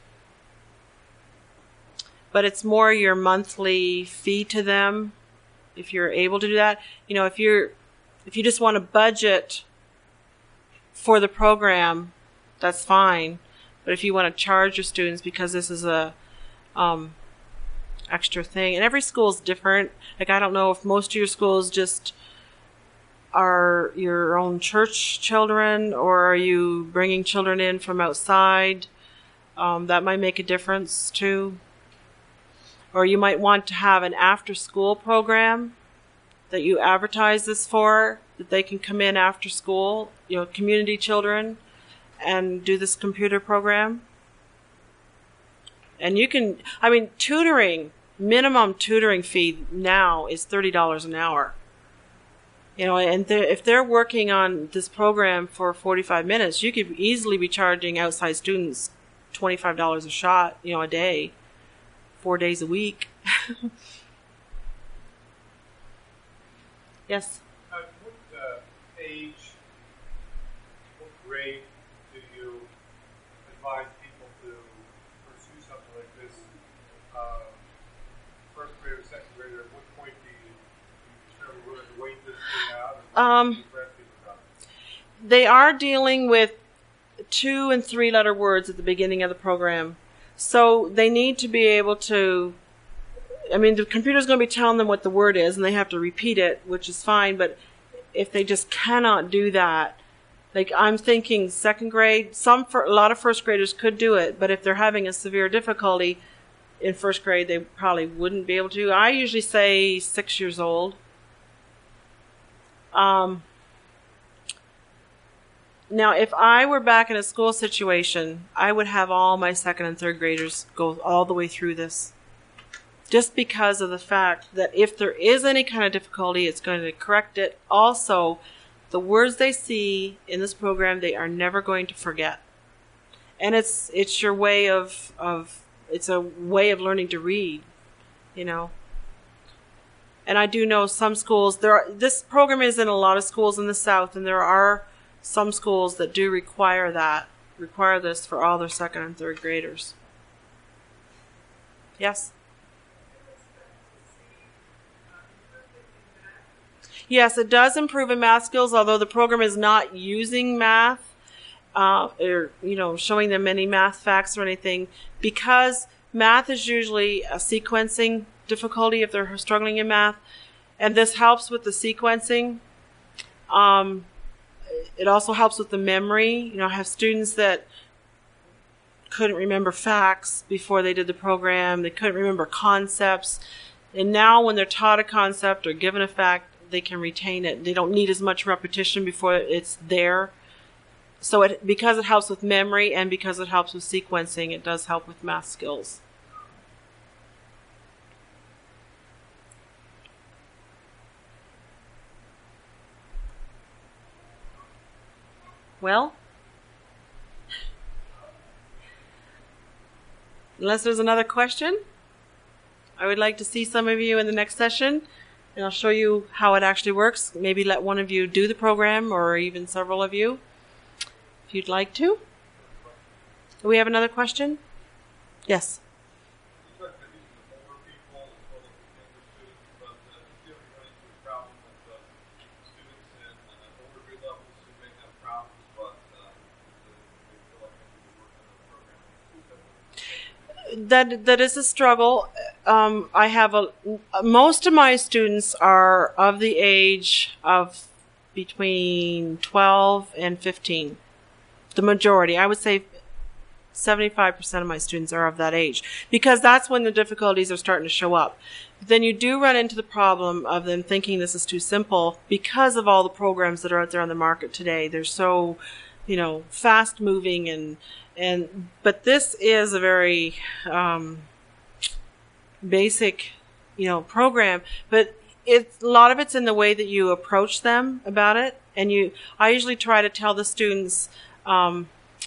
But it's more your monthly fee to them, if you're able to do that. You know, if you're, if you just want to budget for the program, that's fine. But if you want to charge your students because this is a, um, extra thing, and every school is different. Like, I don't know if most of your schools just are your own church children, or are you bringing children in from outside? Um, that might make a difference too. Or you might want to have an after-school program that you advertise this for, that they can come in after school, you know, community children, and do this computer program. And you can, I mean, tutoring, minimum tutoring fee now is thirty dollars an hour. You know, and they're, if they're working on this program for forty-five minutes, you could easily be charging outside students twenty-five dollars a shot, you know, a day, four days a week. Yes? Uh, what uh, age, what grade do you advise people to pursue something like this? Uh, first grade or second grade, or at what point do you, do you determine whether to wait this thing out? Or Um, do you press people out? They are dealing with two and three letter words at the beginning of the program. So they need to be able to, I mean, the computer's going to be telling them what the word is, and they have to repeat it, which is fine, but if they just cannot do that, like I'm thinking second grade, some for, a lot of first graders could do it, but if they're having a severe difficulty in first grade, they probably wouldn't be able to. I usually say six years old. Um, now, if I were back in a school situation, I would have all my second and third graders go all the way through this. Just because of the fact that if there is any kind of difficulty, it's going to correct it. Also, the words they see in this program, they are never going to forget. And it's it's your way of, of it's a way of learning to read, you know. And I do know some schools, there are, this program is in a lot of schools in the South, and there are some schools that do require that, require this for all their second and third graders. Yes? Yes, it does improve in math skills, although the program is not using math, uh, or, you know, showing them any math facts or anything, because math is usually a sequencing difficulty if they're struggling in math, and this helps with the sequencing. Um, it also helps with the memory. You know, I have students that couldn't remember facts before they did the program. They couldn't remember concepts. And now when they're taught a concept or given a fact, they can retain it. They don't need as much repetition before it's there. So it, because it helps with memory and because it helps with sequencing, it does help with math skills. Well, unless there's another question, I would like to see some of you in the next session, and I'll show you how it actually works. Maybe let one of you do the program, or even several of you, if you'd like to. Do we have another question? Yes. That that is a struggle. Um, I have a most of my students are of the age of between twelve and fifteen. The majority, I would say, seventy-five percent of my students are of that age, because that's when the difficulties are starting to show up. Then you do run into the problem of them thinking this is too simple because of all the programs that are out there on the market today. They're so, you know, fast moving and. And but this is a very um, basic, you know, program. But it's a lot of it's in the way that you approach them about it. And you, I usually try to tell the students um,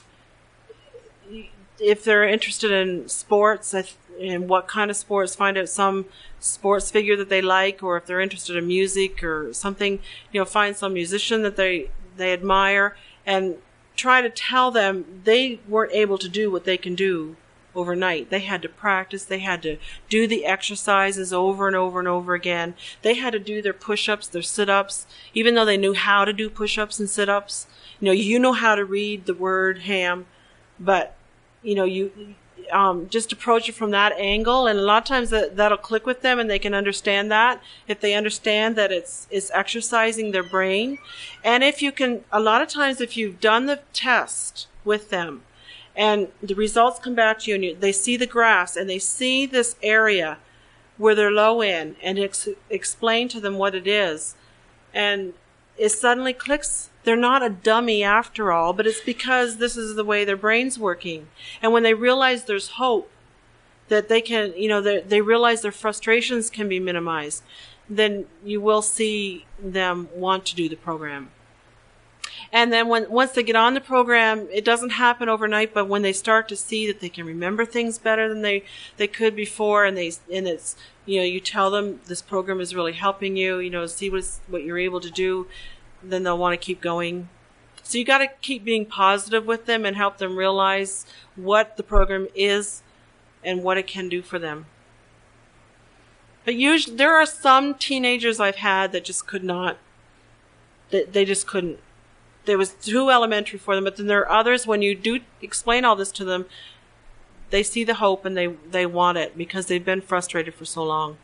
if they're interested in sports, in what kind of sports, find out some sports figure that they like, or if they're interested in music or something, you know, find some musician that they they admire and try to tell them they weren't able to do what they can do overnight. They had to practice. They had to do the exercises over and over and over again. They had to do their push-ups, their sit-ups, even though they knew how to do push-ups and sit-ups. You know, you know how to read the word ham, but, you know, you um, just approach it from that angle, and a lot of times that, that'll click with them and they can understand that if they understand that it's it's exercising their brain. And if you can, a lot of times if you've done the test with them and the results come back to you and you, they see the graphs and they see this area where they're low in, and ex- explain to them what it is, and it suddenly clicks. They're not a dummy after all, but it's because this is the way their brain's working. And when they realize there's hope, that they can, you know, they, they realize their frustrations can be minimized, then you will see them want to do the program. And then when once they get on the program, it doesn't happen overnight, but when they start to see that they can remember things better than they, they could before, and they and it's, you know, you tell them this program is really helping you, you know, see what's, what you're able to do, then they'll want to keep going. So you got to keep being positive with them and help them realize what the program is and what it can do for them. But usually there are some teenagers I've had that just could not, that they just couldn't. There was too elementary for them, but then there are others, when you do explain all this to them, they see the hope and they, they want it because they've been frustrated for so long.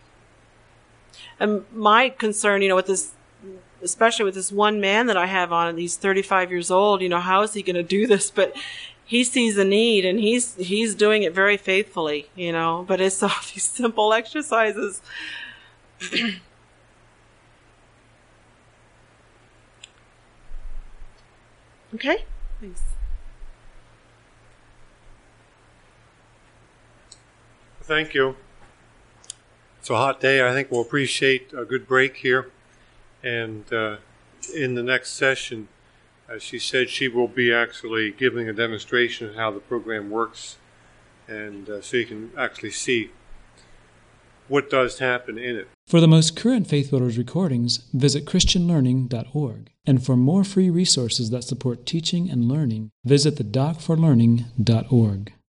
And my concern, you know, with this, especially with this one man that I have on, he's thirty-five years old, you know, how is he going to do this? But he sees a need and he's, he's doing it very faithfully, you know, but it's all these simple exercises. Okay, thanks. Thank you. It's a hot day. I think we'll appreciate a good break here. And uh, in the next session, as she said, she will be actually giving a demonstration of how the program works. And uh, so you can actually see what does happen in it. For the most current Faith Builders recordings, visit christian learning dot org. And for more free resources that support teaching and learning, visit the doc for learning dot org.